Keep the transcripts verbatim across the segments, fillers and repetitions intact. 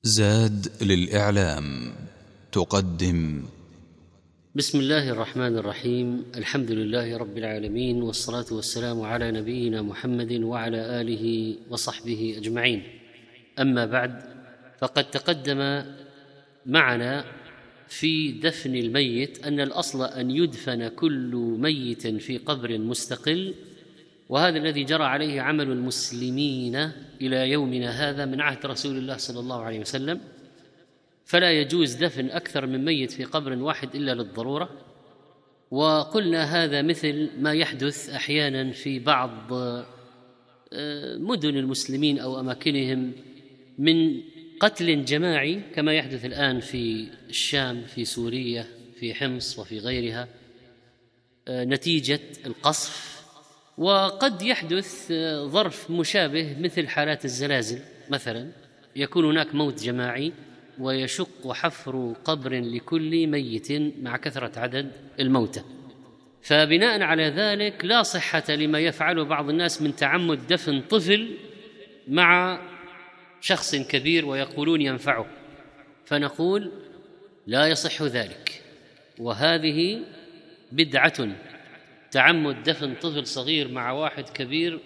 زاد للإعلام تقدم. بسم الله الرحمن الرحيم. الحمد لله رب العالمين، والصلاة والسلام على نبينا محمد وعلى آله وصحبه أجمعين. أما بعد، فقد تقدم معنا في دفن الميت أن الأصل أن يدفن كل ميت في قبر مستقل، وهذا الذي جرى عليه عمل المسلمين إلى يومنا هذا من عهد رسول الله صلى الله عليه وسلم، فلا يجوز دفن أكثر من ميت في قبر واحد إلا للضرورة. وقلنا هذا مثل ما يحدث أحيانا في بعض مدن المسلمين أو أماكنهم من قتل جماعي، كما يحدث الآن في الشام، في سوريا، في حمص وفي غيرها نتيجة القصف. وقد يحدث ظرف مشابه مثل حالات الزلازل مثلا، يكون هناك موت جماعي ويشق حفر قبر لكل ميت مع كثرة عدد الموتى. فبناء على ذلك لا صحة لما يفعله بعض الناس من تعمد دفن طفل مع شخص كبير ويقولون ينفعه، فنقول لا يصح ذلك، وهذه بدعة. تعمد دفن طفل صغير مع واحد كبير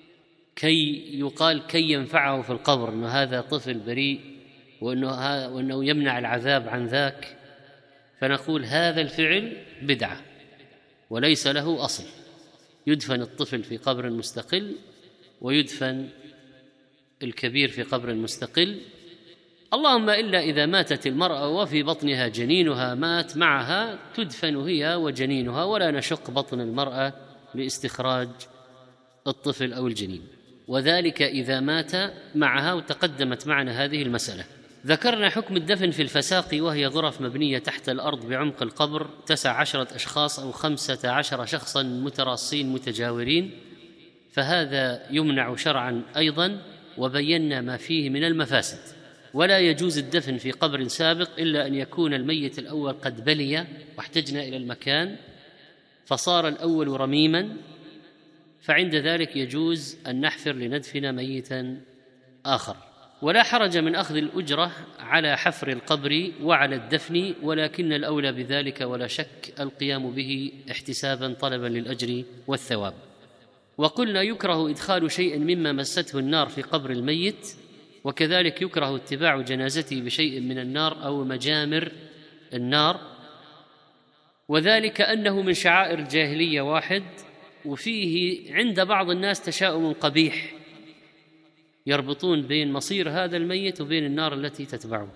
كي يقال كي ينفعه في القبر أنه هذا طفل بريء وأنه, وأنه يمنع العذاب عن ذاك، فنقول هذا الفعل بدعة وليس له أصل. يدفن الطفل في قبر مستقل، ويدفن الكبير في قبر مستقل، اللهم إلا إذا ماتت المرأة وفي بطنها جنينها مات معها، تدفن هي وجنينها، ولا نشق بطن المرأة لاستخراج الطفل أو الجنين، وذلك إذا مات معها. وتقدمت معنا هذه المسألة. ذكرنا حكم الدفن في الفساق، وهي غرف مبنية تحت الأرض بعمق القبر، تسع عشرة أشخاص أو خمسة عشر شخصا متراصين متجاورين، فهذا يمنع شرعا أيضا، وبينا ما فيه من المفاسد. ولا يجوز الدفن في قبر سابق إلا أن يكون الميت الأول قد بلي واحتجنا إلى المكان فصار الأول رميما، فعند ذلك يجوز أن نحفر لندفن ميتا آخر. ولا حرج من أخذ الأجرة على حفر القبر وعلى الدفن، ولكن الأولى بذلك ولا شك القيام به احتسابا طلبا للأجر والثواب. وقلنا يكره إدخال شيء مما مسته النار في قبر الميت، وكذلك يكره اتباع جنازته بشيء من النار أو مجامر النار، وذلك أنه من شعائر الجاهلية واحد، وفيه عند بعض الناس تشاؤم قبيح، يربطون بين مصير هذا الميت وبين النار التي تتبعه.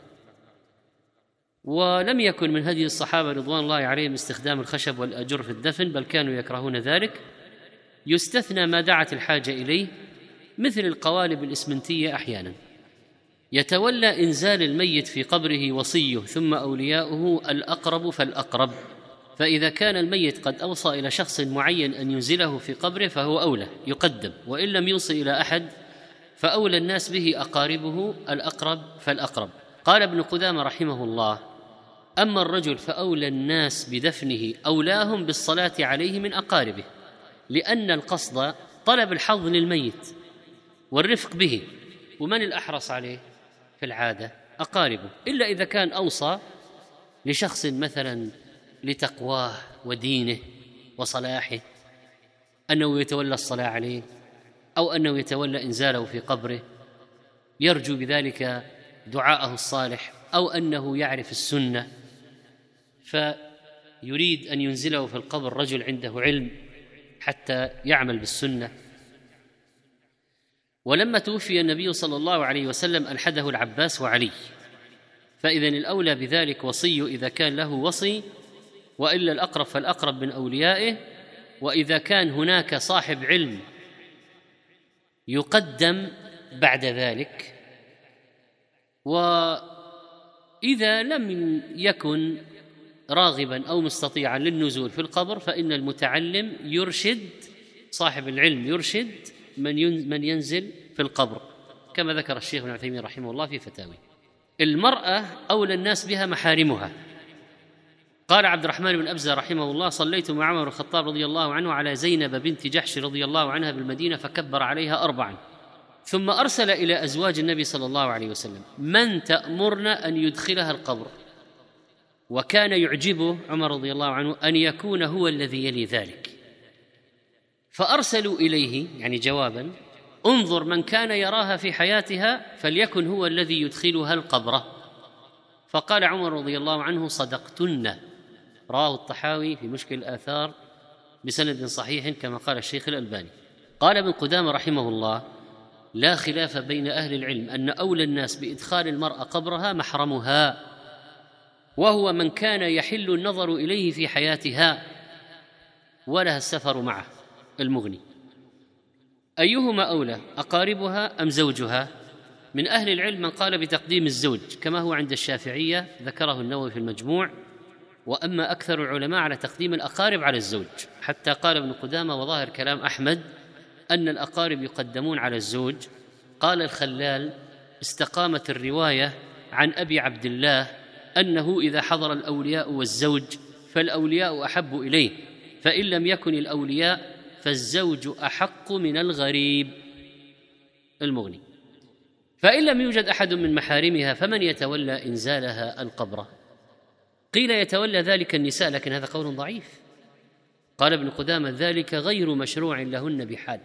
ولم يكن من هدي الصحابة رضوان الله عليهم استخدام الخشب والأجر في الدفن، بل كانوا يكرهون ذلك. يستثنى ما دعت الحاجة إليه مثل القوالب الإسمنتية أحيانا. يتولى إنزال الميت في قبره وصيه ثم أولياؤه، الأقرب فالأقرب، فإذا كان الميت قد أوصى إلى شخص معين أن ينزله في قبره فهو أولى يقدم، وإن لم يوصي إلى أحد فأولى الناس به أقاربه، الأقرب فالأقرب. قال ابن قدامة رحمه الله: أما الرجل فأولى الناس بدفنه أولاهم بالصلاة عليه من أقاربه، لأن القصد طلب الحظ للميت والرفق به، ومن الأحرص عليه في العادة؟ أقاربه، إلا إذا كان أوصى لشخص مثلا لتقواه ودينه وصلاحه أنه يتولى الصلاة عليه، أو أنه يتولى إنزاله في قبره يرجو بذلك دعاءه الصالح، أو أنه يعرف السنة فيريد أن ينزله في القبر رجل عنده علم حتى يعمل بالسنة. ولما توفي النبي صلى الله عليه وسلم ألحده العباس وعلي، فإذن الأولى بذلك وصي إذا كان له وصي، وإلا الأقرب فالأقرب من أوليائه. وإذا كان هناك صاحب علم يقدم بعد ذلك. وإذا لم يكن راغبا أو مستطيعا للنزول في القبر فإن المتعلم يرشد، صاحب العلم يرشد من من ينزل في القبر، كما ذكر الشيخ ابن عثيمين رحمه الله في فتاوي. المرأة أولى الناس بها محارمها. قال عبد الرحمن بن أبزة رحمه الله: صليت مع عمر الخطاب رضي الله عنه على زينب بنت جحش رضي الله عنها بالمدينة فكبر عليها أربعا، ثم أرسل إلى أزواج النبي صلى الله عليه وسلم: من تأمرن أن يدخلها القبر؟ وكان يعجبه عمر رضي الله عنه أن يكون هو الذي يلي ذلك، فأرسلوا إليه يعني جوابا: انظر من كان يراها في حياتها فليكن هو الذي يدخلها القبر. فقال عمر رضي الله عنه: صدقتن. رواه الطحاوي في مشكل الآثار بسند صحيح كما قال الشيخ الألباني. قال ابن قدامة رحمه الله: لا خلاف بين أهل العلم أن أولى الناس بإدخال المرأة قبرها محرمها، وهو من كان يحل النظر إليه في حياتها ولها السفر معه. المغني. أيهما أولى، أقاربها أم زوجها؟ من أهل العلم من قال بتقديم الزوج كما هو عند الشافعية، ذكره النووي في المجموع، وأما أكثر العلماء على تقديم الأقارب على الزوج، حتى قال ابن قدامة وظاهر كلام أحمد أن الأقارب يقدمون على الزوج. قال الخلال: استقامت الرواية عن أبي عبد الله أنه إذا حضر الأولياء والزوج فالأولياء أحب إليه، فإن لم يكن الأولياء فالزوج أحق من الغريب. المغني. فإن لم يوجد أحد من محارمها فمن يتولى إنزالها القبر؟ قيل يتولى ذلك النساء، لكن هذا قول ضعيف. قال ابن قدامة: ذلك غير مشروع لهن بحال.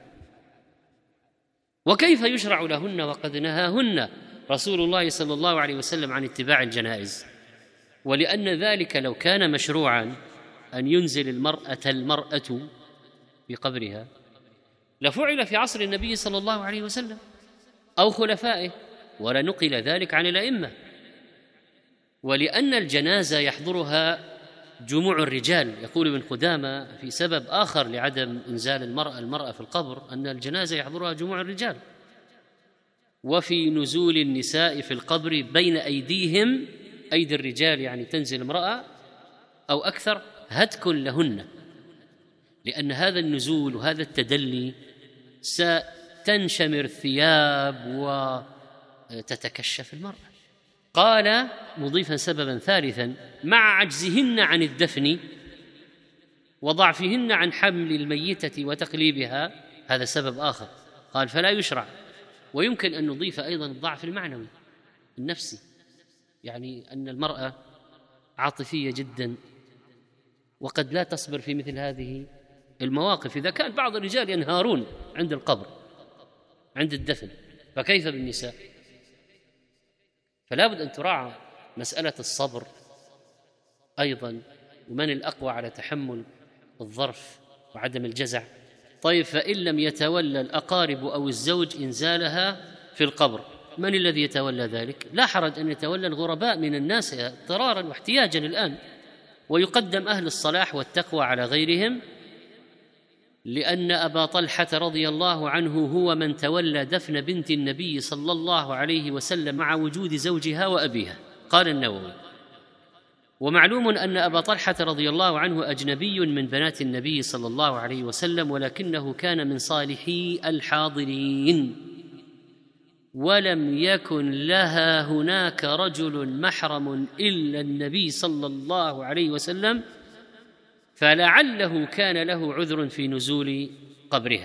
وكيف يشرع لهن وقد نهاهن رسول الله صلى الله عليه وسلم عن اتباع الجنائز؟ ولأن ذلك لو كان مشروعا أن ينزل المرأة المرأة في قبرها لفعل في عصر النبي صلى الله عليه وسلم أو خلفائه، ولنقل ذلك عن الأئمة. ولأن الجنازة يحضرها جموع الرجال، يقول ابن قدامة في سبب آخر لعدم إنزال المرأة المرأة في القبر أن الجنازة يحضرها جموع الرجال، وفي نزول النساء في القبر بين أيديهم أيدي الرجال، يعني تنزل امرأة أو أكثر، هتك لهن، لأن هذا النزول وهذا التدلي ستنشمر الثياب وتتكشف المرأة. قال مضيفا سببا ثالثا: مع عجزهن عن الدفن وضعفهن عن حمل الميتة وتقليبها، هذا سبب آخر. قال: فلا يشرع. ويمكن أن نضيف أيضا الضعف المعنوي النفسي، يعني أن المرأة عاطفية جدا وقد لا تصبر في مثل هذه المواقف. إذا كان بعض الرجال ينهارون عند القبر عند الدفن، فكيف بالنساء؟ فلا بد أن تراعى مسألة الصبر أيضا، ومن الأقوى على تحمل الظرف وعدم الجزع. طيب، فإن لم يتولى الأقارب أو الزوج إنزالها في القبر، من الذي يتولى ذلك؟ لا حرج أن يتولى الغرباء من الناس اضطرارا واحتياجا الآن، ويقدم أهل الصلاح والتقوى على غيرهم، لأن أبا طلحة رضي الله عنه هو من تولى دفن بنت النبي صلى الله عليه وسلم مع وجود زوجها وأبيها. قال النووي: ومعلوم أن أبا طلحة رضي الله عنه أجنبي من بنات النبي صلى الله عليه وسلم، ولكنه كان من صالحي الحاضرين، ولم يكن لها هناك رجل محرم إلا النبي صلى الله عليه وسلم، فلعله كان له عذر في نزول قبرها.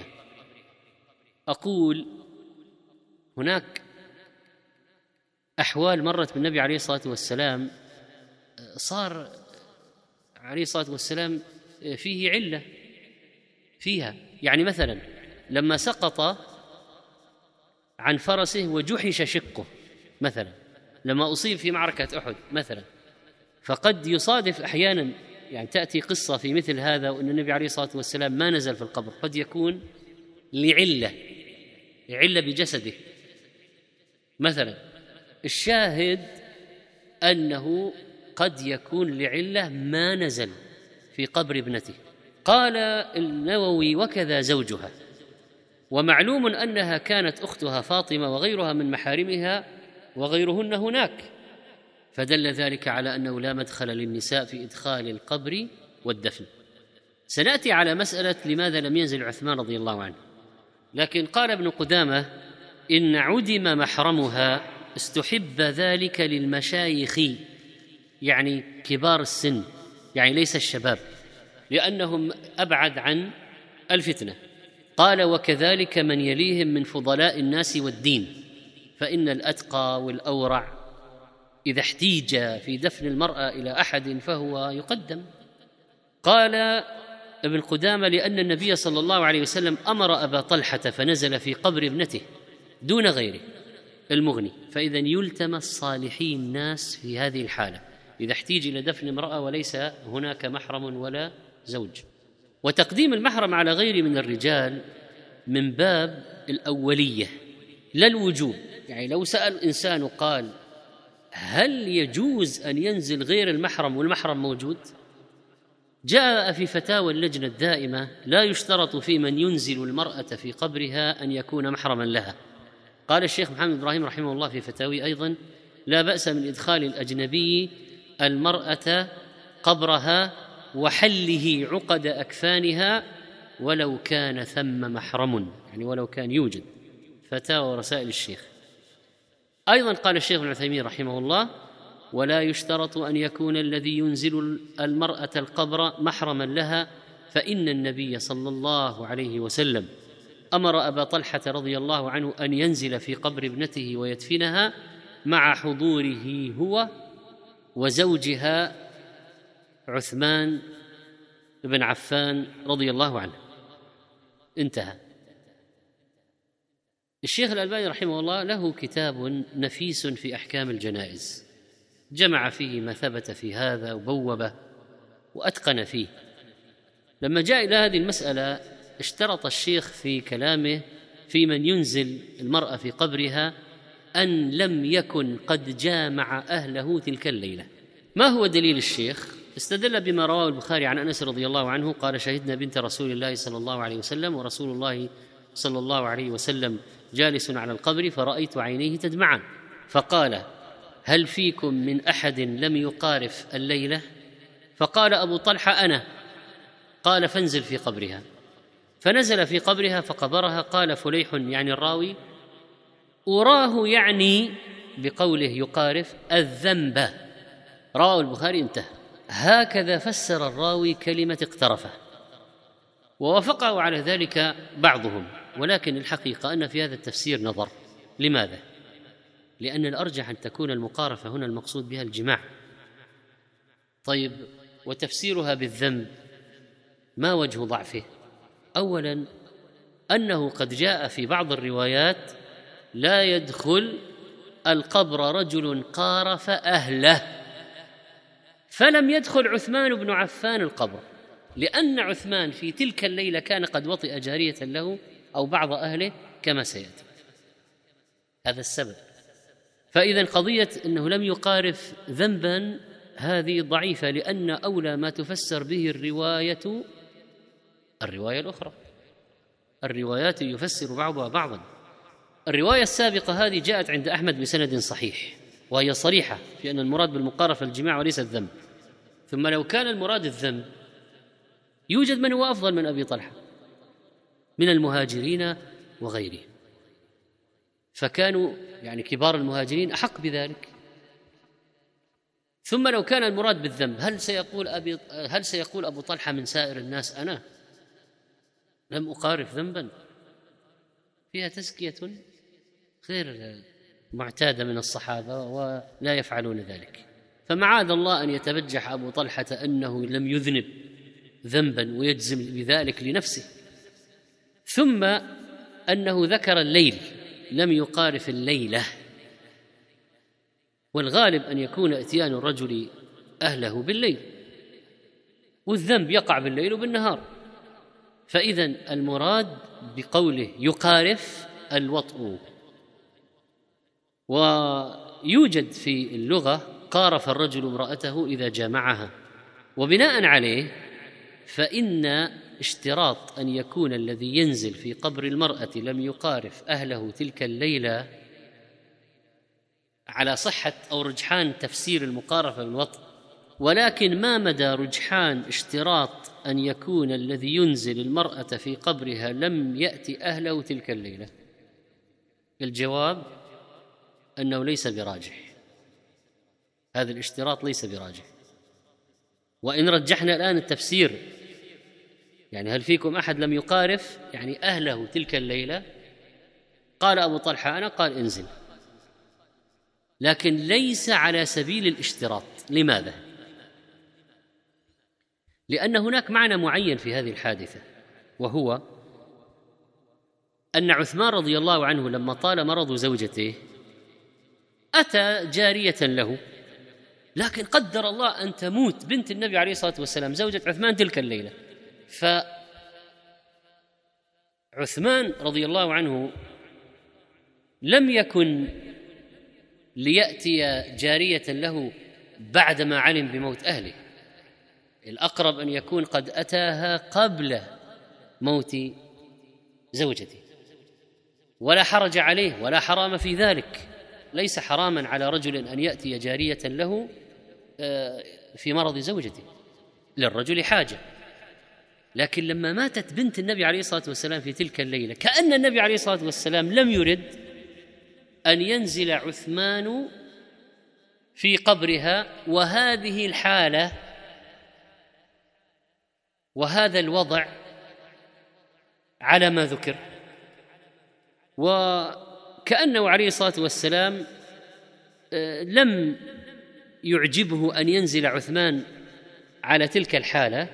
أقول هناك أحوال مرت بالنبي عليه الصلاة والسلام صار عليه الصلاة والسلام فيه علة فيها، يعني مثلا لما سقط عن فرسه وجحش شقه مثلا، لما أصيب في معركة أحد مثلا، فقد يصادف أحيانا يعني تأتي قصة في مثل هذا وأن النبي عليه الصلاة والسلام ما نزل في القبر، قد يكون لعلة علة بجسده مثلا. الشاهد أنه قد يكون لعلة ما نزل في قبر ابنته. قال النووي: وكذا زوجها. ومعلوم أنها كانت أختها فاطمة وغيرها من محارمها وغيرهن هناك، فدل ذلك على أنه لا مدخل للنساء في إدخال القبر والدفن. سنأتي على مسألة لماذا لم ينزل عثمان رضي الله عنه، لكن قال ابن قدامة: إن عدم محرمها استحب ذلك للمشايخ، يعني كبار السن، يعني ليس الشباب، لأنهم أبعد عن الفتنة. قال: وكذلك من يليهم من فضلاء الناس والدين، فإن الأتقى والأورع إذا احتيج في دفن المرأة إلى أحد فهو يقدم. قال ابن قدامة: لأن النبي صلى الله عليه وسلم أمر أبا طلحة فنزل في قبر ابنته دون غيره المغني، فإذا يلتمس صالحي الناس في هذه الحالة إذا احتيج إلى دفن امرأة وليس هناك محرم ولا زوج. وتقديم المحرم على غيره من الرجال من باب الأولية لا الوجوب. يعني لو سأل إنسان وقال: هل يجوز أن ينزل غير المحرم والمحرم موجود؟ جاء في فتاوى اللجنة الدائمة: لا يشترط في من ينزل المرأة في قبرها أن يكون محرما لها. قال الشيخ محمد إبراهيم رحمه الله في فتاوي أيضا: لا بأس من إدخال الأجنبي المرأة قبرها وحله عقد أكفانها ولو كان ثم محرم، يعني ولو كان يوجد. فتاوى رسائل الشيخ. أيضا قال الشيخ ابن عثيمين رحمه الله: ولا يشترط أن يكون الذي ينزل المرأة القبر محرما لها، فإن النبي صلى الله عليه وسلم أمر أبا طلحة رضي الله عنه أن ينزل في قبر ابنته ويدفنها مع حضوره هو وزوجها عثمان بن عفان رضي الله عنه. انتهى. الشيخ الألباني رحمه الله له كتاب نفيس في أحكام الجنائز، جمع فيه ما ثبت في هذا وبوبه وأتقن فيه. لما جاء إلى هذه المسألة اشترط الشيخ في كلامه في من ينزل المرأة في قبرها أن لم يكن قد جامع أهله تلك الليلة. ما هو دليل الشيخ؟ استدل بما رواه البخاري عن أنس رضي الله عنه قال: شهدنا بنت رسول الله صلى الله عليه وسلم ورسول الله صلى الله عليه وسلم جالس على القبر فرأيت عينيه تدمعان، فقال: هل فيكم من أحد لم يقارف الليلة؟ فقال أبو طلحة: أنا. قال: فانزل في قبرها. فنزل في قبرها فقبرها. قال فليح يعني الراوي: أراه يعني بقوله يقارف الذنب. رواه البخاري. انتهى. هكذا فسر الراوي كلمة اقترفه، ووافقه على ذلك بعضهم، ولكن الحقيقة أن في هذا التفسير نظر. لماذا؟ لأن الأرجح أن تكون المقارفة هنا المقصود بها الجماع. طيب، وتفسيرها بالذنب ما وجه ضعفه؟ أولا أنه قد جاء في بعض الروايات: لا يدخل القبر رجل قارف أهله، فلم يدخل عثمان بن عفان القبر، لأن عثمان في تلك الليلة كان قد وطئ جارية له أو بعض أهله كما سيأتي. هذا السبب. فإذا قضية أنه لم يقارف ذنبا هذه ضعيفة، لأن أولى ما تفسر به الرواية الرواية الأخرى. الروايات يفسر بعضها بعضا. الرواية السابقة هذه جاءت عند أحمد بسند صحيح، وهي صريحة في أن المراد بالمقارفة الجماع وليس الذنب. ثم لو كان المراد الذنب يوجد من هو أفضل من أبي طلحة من المهاجرين وغيرهم، فكانوا يعني كبار المهاجرين أحق بذلك. ثم لو كان المراد بالذنب، هل سيقول أبي هل سيقول أبو طلحة من سائر الناس: أنا لم أقارف ذنبا؟ فيها تزكية غير معتادة من الصحابة ولا يفعلون ذلك. فمعاذ الله أن يتبجح أبو طلحة أنه لم يذنب ذنبا ويجزم بذلك لنفسه. ثم أنه ذكر الليل، لم يقارف الليلة، والغالب أن يكون اتيان الرجل أهله بالليل، والذنب يقع بالليل وبالنهار. فإذا المراد بقوله يقارف الوطء. ويوجد في اللغة قارف الرجل امرأته إذا جامعها، وبناء عليه فإن اشتراط أن يكون الذي ينزل في قبر المرأة لم يقارف أهله تلك الليلة على صحة أو رجحان تفسير المقارفة بالوطء، ولكن ما مدى رجحان اشتراط أن يكون الذي ينزل المرأة في قبرها لم يأتي أهله تلك الليلة؟ الجواب أنه ليس براجح. هذا الاشتراط ليس براجح. وإن رجحنا الآن التفسير، يعني هل فيكم أحد لم يقارف يعني أهله تلك الليلة؟ قال أبو طلحة أنا، قال انزل، لكن ليس على سبيل الاشتراط. لماذا؟ لأن هناك معنى معين في هذه الحادثة، وهو أن عثمان رضي الله عنه لما طال مرض زوجته أتى جارية له، لكن قدر الله أن تموت بنت النبي عليه الصلاة والسلام زوجة عثمان تلك الليلة. فعثمان رضي الله عنه لم يكن ليأتي جارية له بعدما علم بموت أهله، الأقرب أن يكون قد أتاها قبل موت زوجته، ولا حرج عليه ولا حرام في ذلك. ليس حراما على رجل أن يأتي جارية له في مرض زوجته، للرجل حاجة. لكن لما ماتت بنت النبي عليه الصلاة والسلام في تلك الليلة، كأن النبي عليه الصلاة والسلام لم يرد أن ينزل عثمان في قبرها، وهذه الحالة وهذا الوضع على ما ذكر، وكأنه عليه الصلاة والسلام لم يعجبه أن ينزل عثمان على تلك الحالة،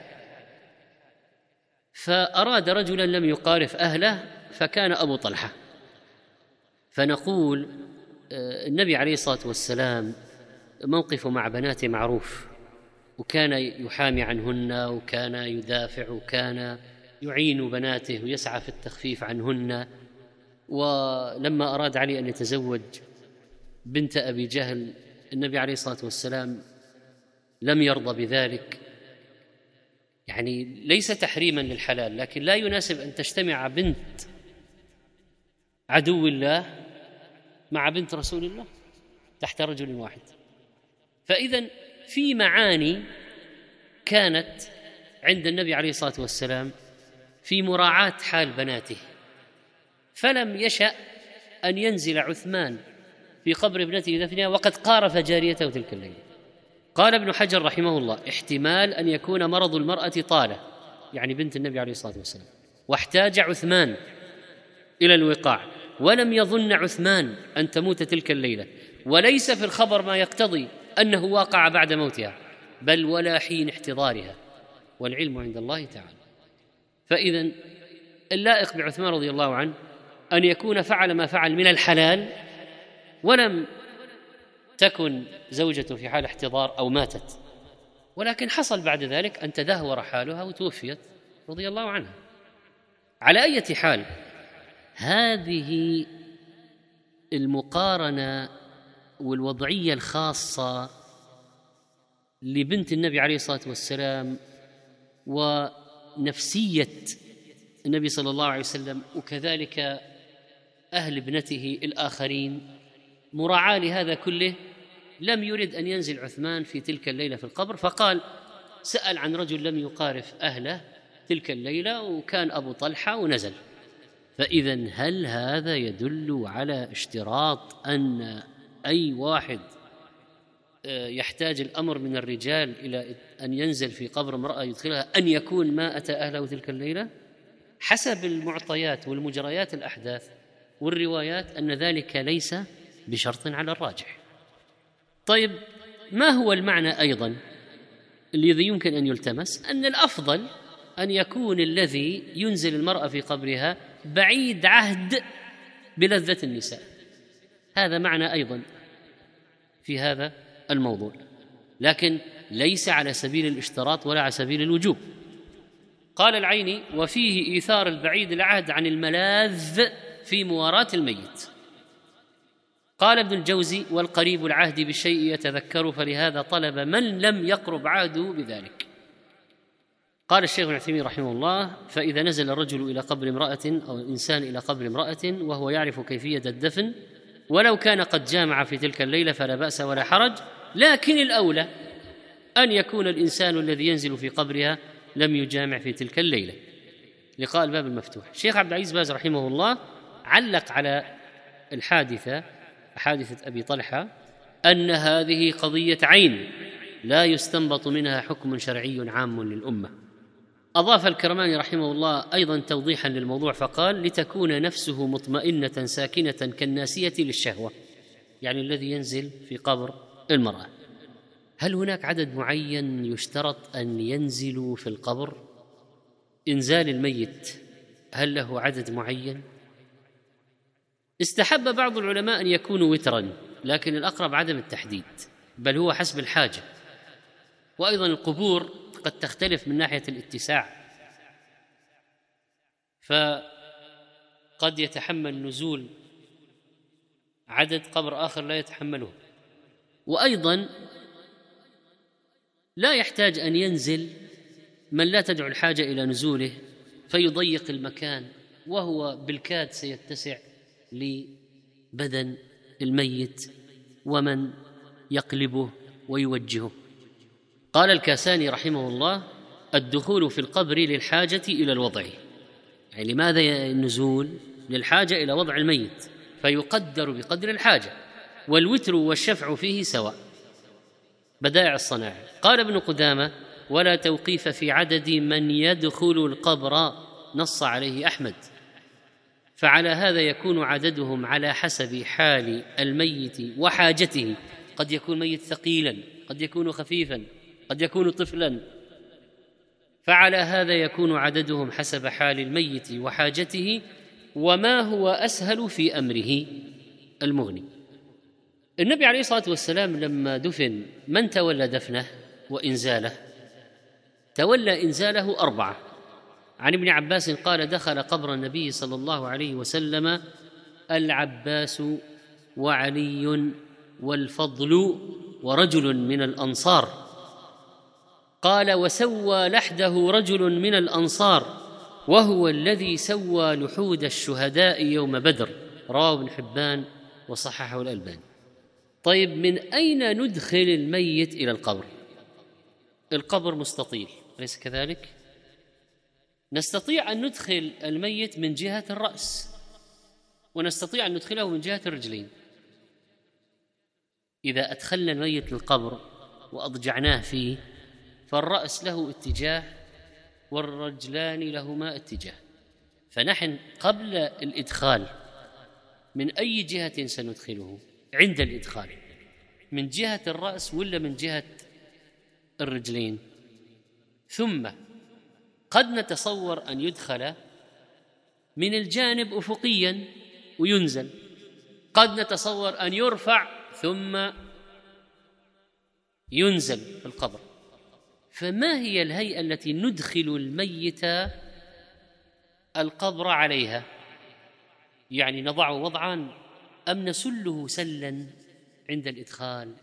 فأراد رجلا لم يقارف أهله فكان أبو طلحة. فنقول النبي عليه الصلاة والسلام موقفه مع بناته معروف، وكان يحامي عنهن، وكان يدافع، وكان يعين بناته ويسعى في التخفيف عنهن. ولما أراد علي أن يتزوج بنت أبي جهل النبي عليه الصلاة والسلام لم يرضى بذلك، يعني ليس تحريما للحلال، لكن لا يناسب أن تجتمع بنت عدو الله مع بنت رسول الله تحت رجل واحد. فإذن في معاني كانت عند النبي عليه الصلاة والسلام في مراعاة حال بناته، فلم يشأ أن ينزل عثمان في قبر ابنته دفنها وقد قارف جاريته تلك الليلة. قال ابن حجر رحمه الله احتمال أن يكون مرض المرأة طالة، يعني بنت النبي عليه الصلاة والسلام، واحتاج عثمان إلى الوقاع، ولم يظن عثمان أن تموت تلك الليلة، وليس في الخبر ما يقتضي أنه واقع بعد موتها، بل ولا حين احتضارها، والعلم عند الله تعالى. فإذن اللائق بعثمان رضي الله عنه أن يكون فعل ما فعل من الحلال، ولم تكن زوجته في حال احتضار أو ماتت، ولكن حصل بعد ذلك أن تدهور حالها وتوفيت رضي الله عنها. على أي حال، هذه المقارنة والوضعية الخاصة لبنت النبي عليه الصلاة والسلام ونفسية النبي صلى الله عليه وسلم، وكذلك أهل ابنته الآخرين، مراعاة لهذا كله، لم يرد أن ينزل عثمان في تلك الليلة في القبر، فقال سأل عن رجل لم يقارف أهله تلك الليلة وكان أبو طلحة ونزل. فإذن هل هذا يدل على اشتراط أن أي واحد يحتاج الأمر من الرجال إلى أن ينزل في قبر امرأة يدخلها أن يكون ما أتى أهله تلك الليلة؟ حسب المعطيات والمجريات الأحداث والروايات أن ذلك ليس بشرط على الراجح. طيب، ما هو المعنى أيضا الذي يمكن أن يلتمس؟ أن الأفضل أن يكون الذي ينزل المرأة في قبرها بعيد عهد بلذة النساء، هذا معنى أيضا في هذا الموضوع، لكن ليس على سبيل الاشتراط ولا على سبيل الوجوب. قال العيني وفيه إيثار البعيد العهد عن الملاذ في مواراة الميت. قال ابن الجوزي والقريب العهد بالشيء يتذكر، فلهذا طلب من لم يقرب عهده بذلك. قال الشيخ ابن عثيمين رحمه الله فإذا نزل الرجل إلى قبر امرأة أو الإنسان إلى قبر امرأة وهو يعرف كيفية الدفن ولو كان قد جامع في تلك الليلة فلا بأس ولا حرج، لكن الأولى أن يكون الإنسان الذي ينزل في قبرها لم يجامع في تلك الليلة. لقاء الباب المفتوح. الشيخ عبد العزيز باز رحمه الله علق على الحادثة حادثة أبي طلحة أن هذه قضية عين لا يستنبط منها حكم شرعي عام للأمة، أضاف الكرماني رحمه الله أيضا توضيحا للموضوع فقال: لتكون نفسه مطمئنة ساكنة كالناسية للشهوة، يعني الذي ينزل في قبر المرأة. هل هناك عدد معين يشترط أن ينزلوا في القبر؟ إنزال الميت هل له عدد معين؟ استحب بعض العلماء أن يكونوا وترا، لكن الأقرب عدم التحديد، بل هو حسب الحاجة. وأيضا القبور قد تختلف من ناحية الاتساع، فقد يتحمل نزول عدد قبر آخر لا يتحمله. وأيضا لا يحتاج أن ينزل من لا تدعو الحاجة إلى نزوله فيضيق المكان، وهو بالكاد سيتسع لبدن الميت ومن يقلبه ويوجهه. قال الكاساني رحمه الله: الدخول في القبر للحاجة إلى الوضع، يعني لماذا النزول؟ للحاجة إلى وضع الميت، فيقدر بقدر الحاجة، والوتر والشفع فيه سواء. بدائع الصناعة. قال ابن قدامة: ولا توقيف في عدد من يدخل القبر، نص عليه أحمد، فعلى هذا يكون عددهم على حسب حال الميت وحاجته. قد يكون ميت ثقيلا، قد يكون خفيفا، قد يكون طفلا، فعلى هذا يكون عددهم حسب حال الميت وحاجته، وما هو أسهل في أمره. المغني. النبي عليه الصلاة والسلام لما دفن من تولى دفنه وإنزاله؟ تولى إنزاله أربعة. عن ابن عباس قال: دخل قبر النبي صلى الله عليه وسلم العباس وعلي والفضل ورجل من الأنصار. قال: وسوى لحده رجل من الأنصار، وهو الذي سوى لحود الشهداء يوم بدر. رواه ابن حبان وصححه الألباني. طيب، من أين ندخل الميت إلى القبر؟ القبر مستطيل، أليس كذلك؟ نستطيع أن ندخل الميت من جهة الرأس، ونستطيع أن ندخله من جهة الرجلين. إذا أدخلنا الميت للقبر وأضجعناه فيه، فالرأس له اتجاه والرجلان لهما اتجاه، فنحن قبل الإدخال من أي جهة سندخله عند الإدخال؟ من جهة الرأس ولا من جهة الرجلين؟ ثم قد نتصور أن يدخل من الجانب أفقيا وينزل، قد نتصور أن يرفع ثم ينزل في القبر. فما هي الهيئة التي ندخل الميت القبر عليها؟ يعني نضعه وضعا أم نسله سلا عند الإدخال؟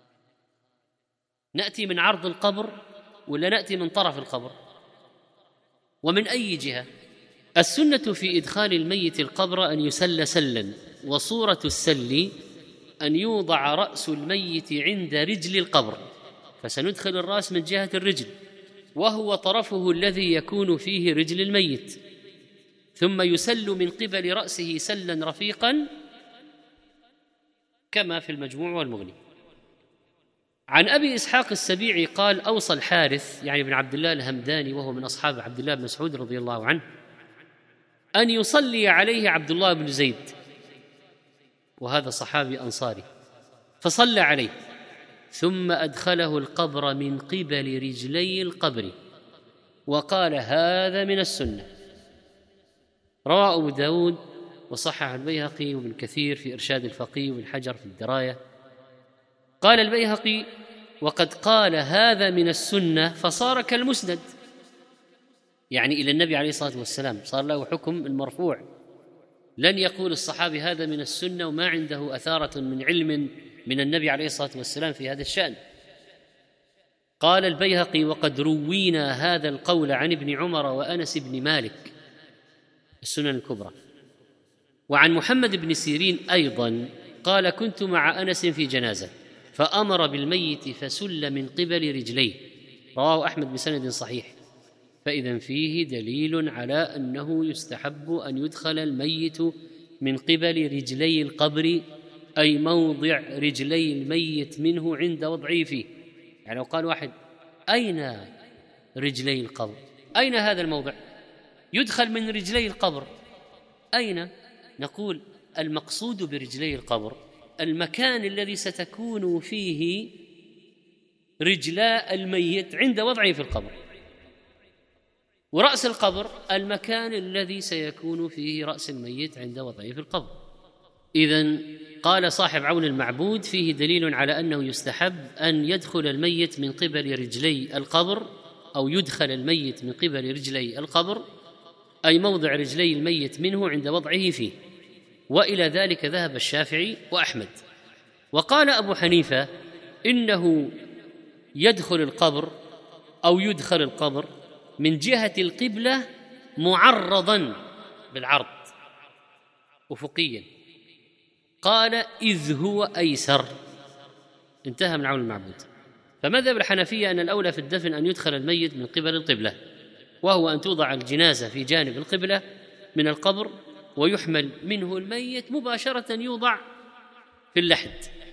نأتي من عرض القبر ولا نأتي من طرف القبر؟ ومن أي جهة؟ السنة في إدخال الميت القبر أن يسل سلا، وصورة السل أن يوضع رأس الميت عند رجل القبر، فسندخل الرأس من جهة الرجل، وهو طرفه الذي يكون فيه رجل الميت، ثم يسل من قبل رأسه سلا رفيقا كما في المجموع والمغني. عن أبي إسحاق السبيعي قال: أوصى الحارث يعني بن عبد الله الهمداني، وهو من أصحاب عبد الله بن مسعود رضي الله عنه، أن يصلي عليه عبد الله بن زيد، وهذا صحابي أنصاري، فصلى عليه ثم أدخله القبر من قبل رجلي القبر، وقال: هذا من السنة. رواه أبو داود وصحح البيهقي وابن كثير في إرشاد الفقيه وابن حجر في الدراية. قال البيهقي: وقد قال هذا من السنة فصار كالمسند، يعني إلى النبي عليه الصلاة والسلام، صار له حكم المرفوع. لن يقول الصحابي هذا من السنة وما عنده أثارة من علم من النبي عليه الصلاة والسلام في هذا الشأن. قال البيهقي: وقد روينا هذا القول عن ابن عمر وأنس بن مالك، السنن الكبرى، وعن محمد بن سيرين أيضا قال: كنت مع أنس في جنازة فأمر بالميت فسل من قبل رجليه. رواه أحمد بسند صحيح. فإذا فيه دليل على أنه يستحب أن يدخل الميت من قبل رجلي القبر، أي موضع رجلي الميت منه عند وضعه فيه. يعني لو قال واحد: أين رجلي القبر؟ أين هذا الموضع؟ يدخل من رجلي القبر. أين؟ نقول المقصود برجلي القبر المكان الذي ستكون فيه رجلا الميت عند وضعه في القبر، ورأس القبر المكان الذي سيكون فيه رأس الميت عند وضعه في القبر. إذن قال صاحب عون المعبود: فيه دليل على أنه يستحب أن يدخل الميت من قبل رجلي القبر، أو يدخل الميت من قبل رجلي القبر، أي موضع رجلي الميت منه عند وضعه فيه. وإلى ذلك ذهب الشافعي وأحمد. وقال أبو حنيفة: إنه يدخل القبر أو يدخل القبر من جهة القبلة معرضا بالعرض أفقيا. قال: إذ هو أيسر. انتهى من عون المعبود. فمذهب الحنفية أن الأولى في الدفن أن يدخل الميت من قبل القبلة، وهو أن توضع الجنازة في جانب القبلة من القبر، ويحمل منه الميت مباشرة يوضع في اللحد.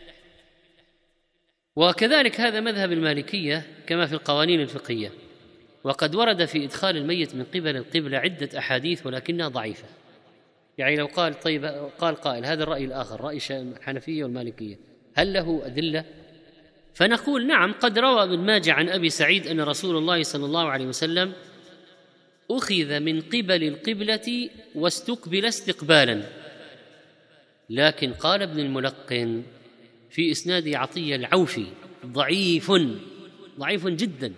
وكذلك هذا مذهب المالكية كما في القوانين الفقهية. وقد ورد في إدخال الميت من قبل القبلة عدة أحاديث ولكنها ضعيفة. يعني لو قال طيب قال قائل هذا الرأي الآخر، رأي الحنفية والمالكية، هل له أدلة؟ فنقول نعم، قد روى ابن ماجه عن أبي سعيد أن رسول الله صلى الله عليه وسلم أخذ من قبل القبلة واستقبل استقبالا، لكن قال ابن الملقن في إسناد عطية العوفي ضعيف ضعيف جدا،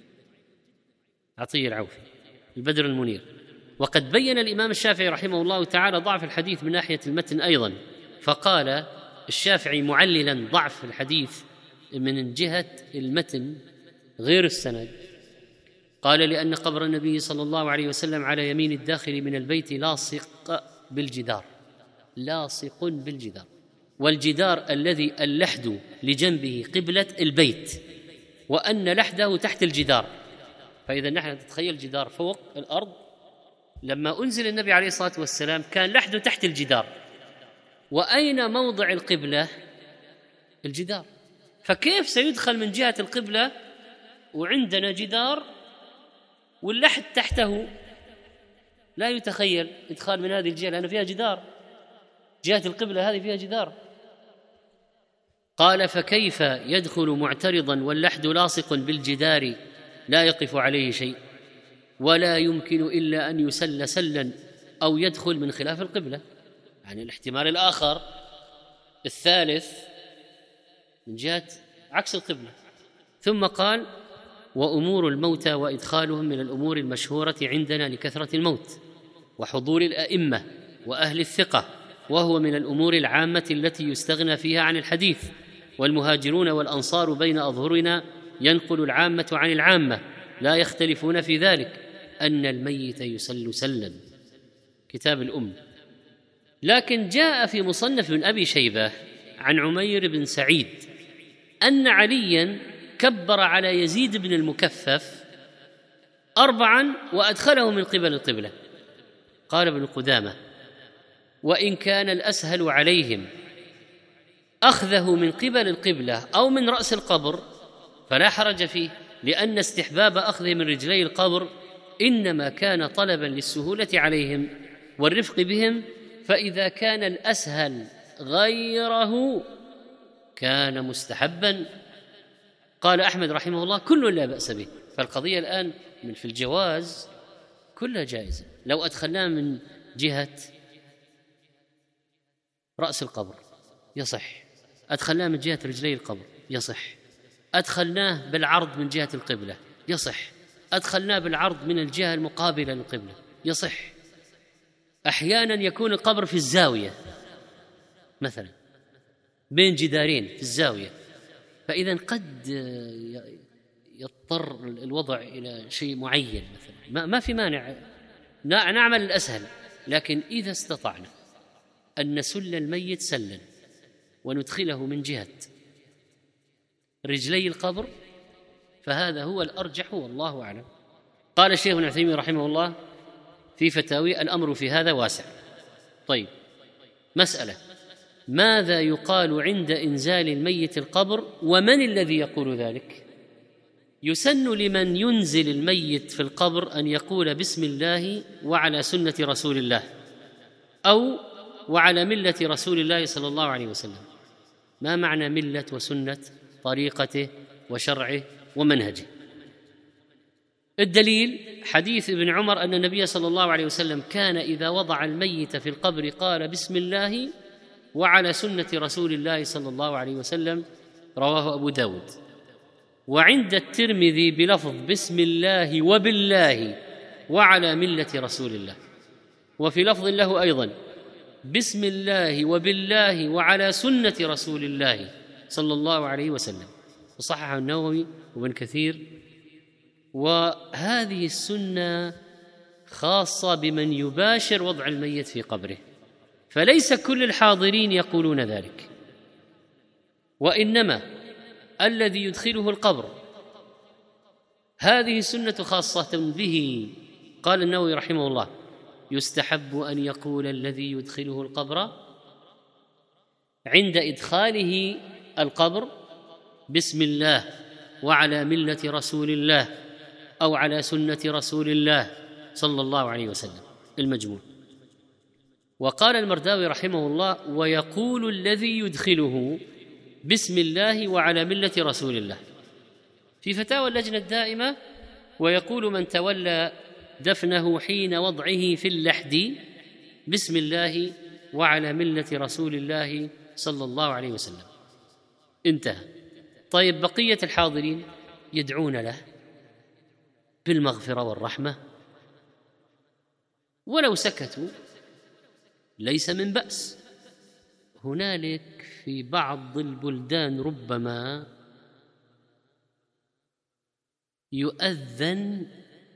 عطية العوفي البدر المنير. وقد بين الإمام الشافعي رحمه الله تعالى ضعف الحديث من ناحية المتن أيضا، فقال الشافعي معللا ضعف الحديث من جهة المتن غير السند، قال: لأن قبر النبي صلى الله عليه وسلم على يمين الداخل من البيت لاصق بالجدار، لاصق بالجدار، والجدار الذي اللحد لجنبه قبلة البيت، وأن لحده تحت الجدار. فإذا نحن نتخيل جدار فوق الأرض، لما أنزل النبي عليه الصلاة والسلام كان لحده تحت الجدار، وأين موضع القبلة؟ الجدار. فكيف سيدخل من جهة القبلة وعندنا جدار واللحد تحته؟ لا يتخيل إدخال من هذه الجهة لأن فيها جدار، جهة القبلة هذه فيها جدار. قال: فكيف يدخل معترضا واللحد لاصق بالجدار لا يقف عليه شيء، ولا يمكن إلا أن يسل سلا أو يدخل من خلاف القبلة؟ يعني الاحتمال الآخر الثالث من جهة عكس القبلة. ثم قال: وأمور الموتى وإدخالهم من الأمور المشهورة عندنا لكثرة الموت وحضور الأئمة وأهل الثقة، وهو من الأمور العامة التي يستغنى فيها عن الحديث، والمهاجرون والأنصار بين أظهرنا ينقل العامة عن العامة، لا يختلفون في ذلك، أن الميت يسل سلا. كتاب الأم. لكن جاء في مصنف من أبي شيبة عن عمير بن سعيد أن عليا كبر على يزيد بن المكفف أربعا وأدخله من قبل القبلة. قال ابن قدامة: وإن كان الأسهل عليهم أخذه من قبل القبلة أو من رأس القبر فلا حرج فيه، لأن استحباب أخذه من رجلي القبر إنما كان طلبا للسهولة عليهم والرفق بهم، فإذا كان الأسهل غيره كان مستحبا. قال أحمد رحمه الله: كل لا بأس به. فالقضية الآن من في الجواز كلها جائزة. لو أدخلناه من جهة رأس القبر يصح، أدخلناه من جهة رجلي القبر يصح، أدخلناه بالعرض من جهة القبلة يصح، أدخلناه بالعرض من الجهة المقابلة للقبلة يصح. أحيانا يكون القبر في الزاوية مثلا بين جدارين في الزاوية، فإذا قد يضطر الوضع إلى شيء معين مثلا، ما في مانع نعمل الأسهل. لكن إذا استطعنا أن نسل الميت سلا وندخله من جهة رجلي القبر فهذا هو الأرجح والله أعلم. قال الشيخ ابن عثيمين رحمه الله في فتاوي: الأمر في هذا واسع. طيب، مسألة: ماذا يقال عند إنزال الميت القبر، ومن الذي يقول ذلك؟ يسن لمن ينزل الميت في القبر أن يقول بسم الله وعلى سنة رسول الله، أو وعلى ملة رسول الله صلى الله عليه وسلم. ما معنى ملة وسنة؟ طريقته وشرعه ومنهجه. الدليل حديث ابن عمر أن النبي صلى الله عليه وسلم كان إذا وضع الميت في القبر قال بسم الله وعلى سنة رسول الله صلى الله عليه وسلم، رواه أبو داود. وعند الترمذي بلفظ بسم الله وبالله وعلى ملة رسول الله، وفي لفظ له أيضا بسم الله وبالله وعلى سنة رسول الله صلى الله عليه وسلم، وصححه النووي وابن كثير. وهذه السنة خاصة بمن يباشر وضع الميت في قبره، فليس كل الحاضرين يقولون ذلك، وإنما الذي يدخله القبر هذه السنة خاصة به. قال النووي رحمه الله: يستحب أن يقول الذي يدخله القبر عند إدخاله القبر بسم الله وعلى ملة رسول الله أو على سنة رسول الله صلى الله عليه وسلم، المجموع. وقال المرداوي رحمه الله: ويقول الذي يدخله بسم الله وعلى ملة رسول الله. في فتاوى اللجنة الدائمة: ويقول من تولى دفنه حين وضعه في اللحد بسم الله وعلى ملة رسول الله صلى الله عليه وسلم. انتهى. طيب، بقية الحاضرين يدعون له بالمغفرة والرحمة، ولو سكتوا ليس من بأس. هنالك في بعض البلدان ربما يؤذن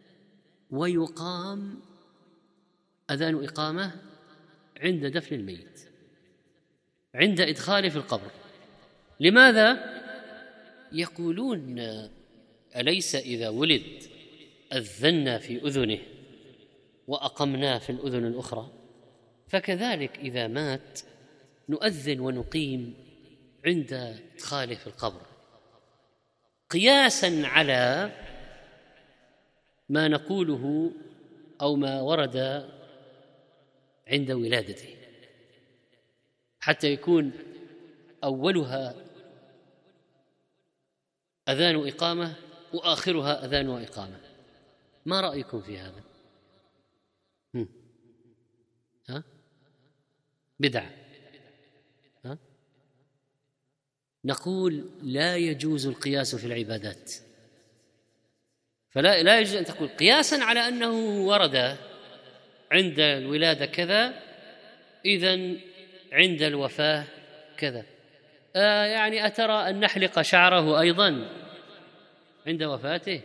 ويقام أذان إقامة عند دفن الميت، عند إدخاله في القبر. لماذا؟ يقولون: أليس إذا ولد أذنا في أذنه وأقمناه في الأذن الأخرى، فكذلك إذا مات نؤذن ونقيم عند إدخاله في القبر، قياسا على ما نقوله أو ما ورد عند ولادته، حتى يكون أولها أذان إقامة وآخرها أذان وإقامة. ما رأيكم في هذا؟ هم. ها؟ بدعة. ها؟ نقول لا يجوز القياس في العبادات، فلا لا يجوز أن تقول قياسا على أنه ورد عند الولادة كذا إذن عند الوفاة كذا. آه يعني أترى أن نحلق شعره أيضا عند وفاته؟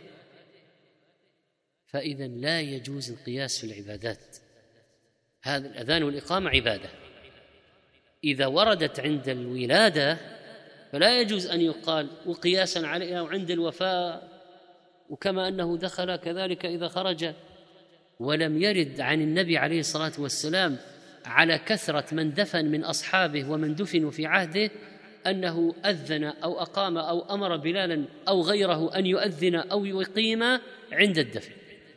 فإذا لا يجوز القياس في العبادات. هذا الأذان والإقامة عبادة، إذا وردت عند الولادة فلا يجوز أن يقال وقياسا عليها عند الوفاة، وكما أنه دخل كذلك إذا خرج. ولم يرد عن النبي عليه الصلاة والسلام على كثرة من دفن من أصحابه ومن دفنوا في عهده أنه أذن أو أقام أو أمر بلالا أو غيره أن يؤذن أو يقيم عند الدفن.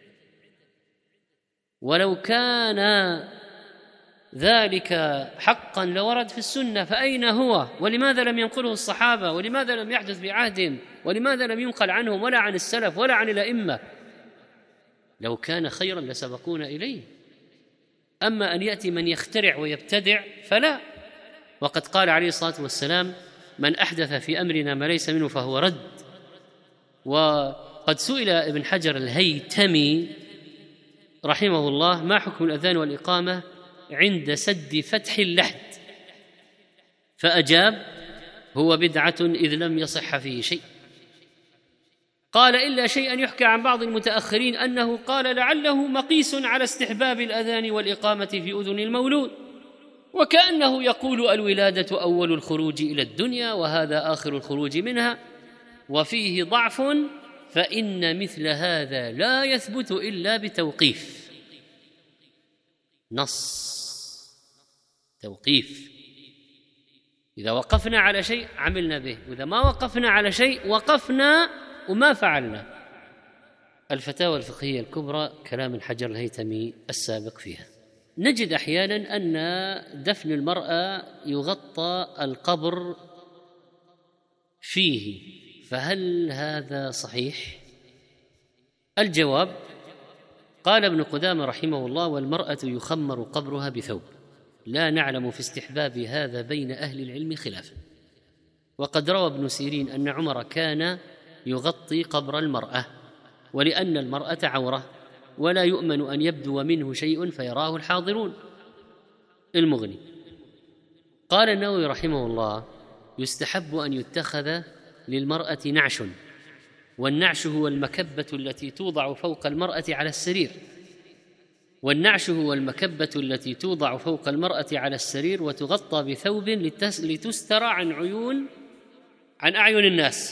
ولو كان ذلك حقا لورد في السنة، فأين هو؟ ولماذا لم ينقله الصحابة؟ ولماذا لم يحدث بعهدهم؟ ولماذا لم ينقل عنهم ولا عن السلف ولا عن الأئمة؟ لو كان خيرا لسبقونا إليه. أما أن يأتي من يخترع ويبتدع فلا. وقد قال عليه الصلاة والسلام: من أحدث في أمرنا ما ليس منه فهو رد. وقد سئل ابن حجر الهيتمي رحمه الله: ما حكم الأذان والإقامة عند سد فتح اللحد؟ فأجاب: هو بدعة إذ لم يصح فيه شيء. قال: إلا شيئا يحكى عن بعض المتأخرين أنه قال لعله مقيس على استحباب الأذان والإقامة في أذن المولود، وكأنه يقول الولادة أول الخروج إلى الدنيا وهذا آخر الخروج منها، وفيه ضعف، فإن مثل هذا لا يثبت إلا بتوقيف. نص توقيف. إذا وقفنا على شيء عملنا به، وإذا ما وقفنا على شيء وقفنا وما فعلنا. الفتاوى الفقهية الكبرى كلام الحجر الهيثمي السابق فيها. نجد أحيانا أن دفن المرأة يغطى القبر فيه، فهل هذا صحيح؟ الجواب: قال ابن قدامة رحمه الله: والمرأة يخمر قبرها بثوب، لا نعلم في استحباب هذا بين أهل العلم خلافا. وقد روى ابن سيرين أن عمر كان يغطي قبر المرأة، ولأن المرأة عورة ولا يؤمن أن يبدو منه شيء فيراه الحاضرون. المغني. قال النووي رحمه الله: يستحب أن يتخذ للمرأة نعش، والنعش هو المكبة التي توضع فوق المرأة على السرير والنعش هو المكبة التي توضع فوق المرأة على السرير وتغطى بثوب لتستر عن عيون عن أعين الناس.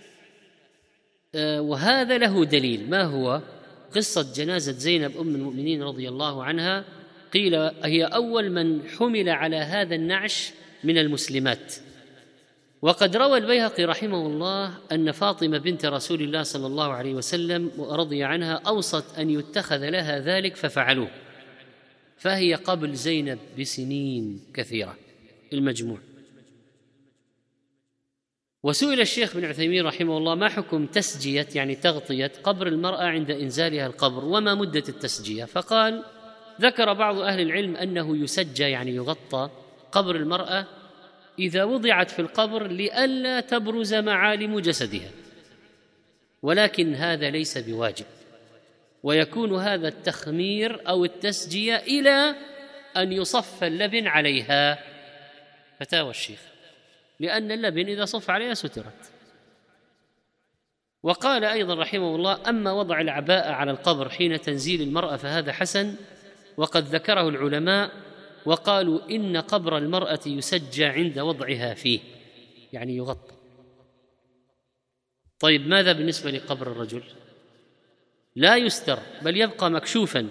آه وهذا له دليل. ما هو؟ قصة جنازة زينب أم المؤمنين رضي الله عنها، قيل هي أول من حمل على هذا النعش من المسلمات. وقد روى البيهقي رحمه الله أن فاطمة بنت رسول الله صلى الله عليه وسلم ورضي عنها أوصت أن يتخذ لها ذلك ففعلوه، فهي قبل زينب بسنين كثيرة. المجموع. وسئل الشيخ بن عثيمين رحمه الله: ما حكم تسجية يعني تغطية قبر المرأة عند إنزالها القبر، وما مدة التسجية؟ فقال: ذكر بعض أهل العلم أنه يسجى يعني يغطى قبر المرأة إذا وضعت في القبر لئلا تبرز معالم جسدها، ولكن هذا ليس بواجب، ويكون هذا التخمير أو التسجية إلى أن يصف اللبن عليها. فتاوى الشيخ: لأن اللبن إذا صف عليها سترت. وقال أيضا رحمه الله: أما وضع العباءة على القبر حين تنزيل المرأة فهذا حسن، وقد ذكره العلماء وقالوا إن قبر المرأة يسجى عند وضعها فيه، يعني يغطى. طيب ماذا بالنسبة لقبر الرجل؟ لا يستر بل يبقى مكشوفا.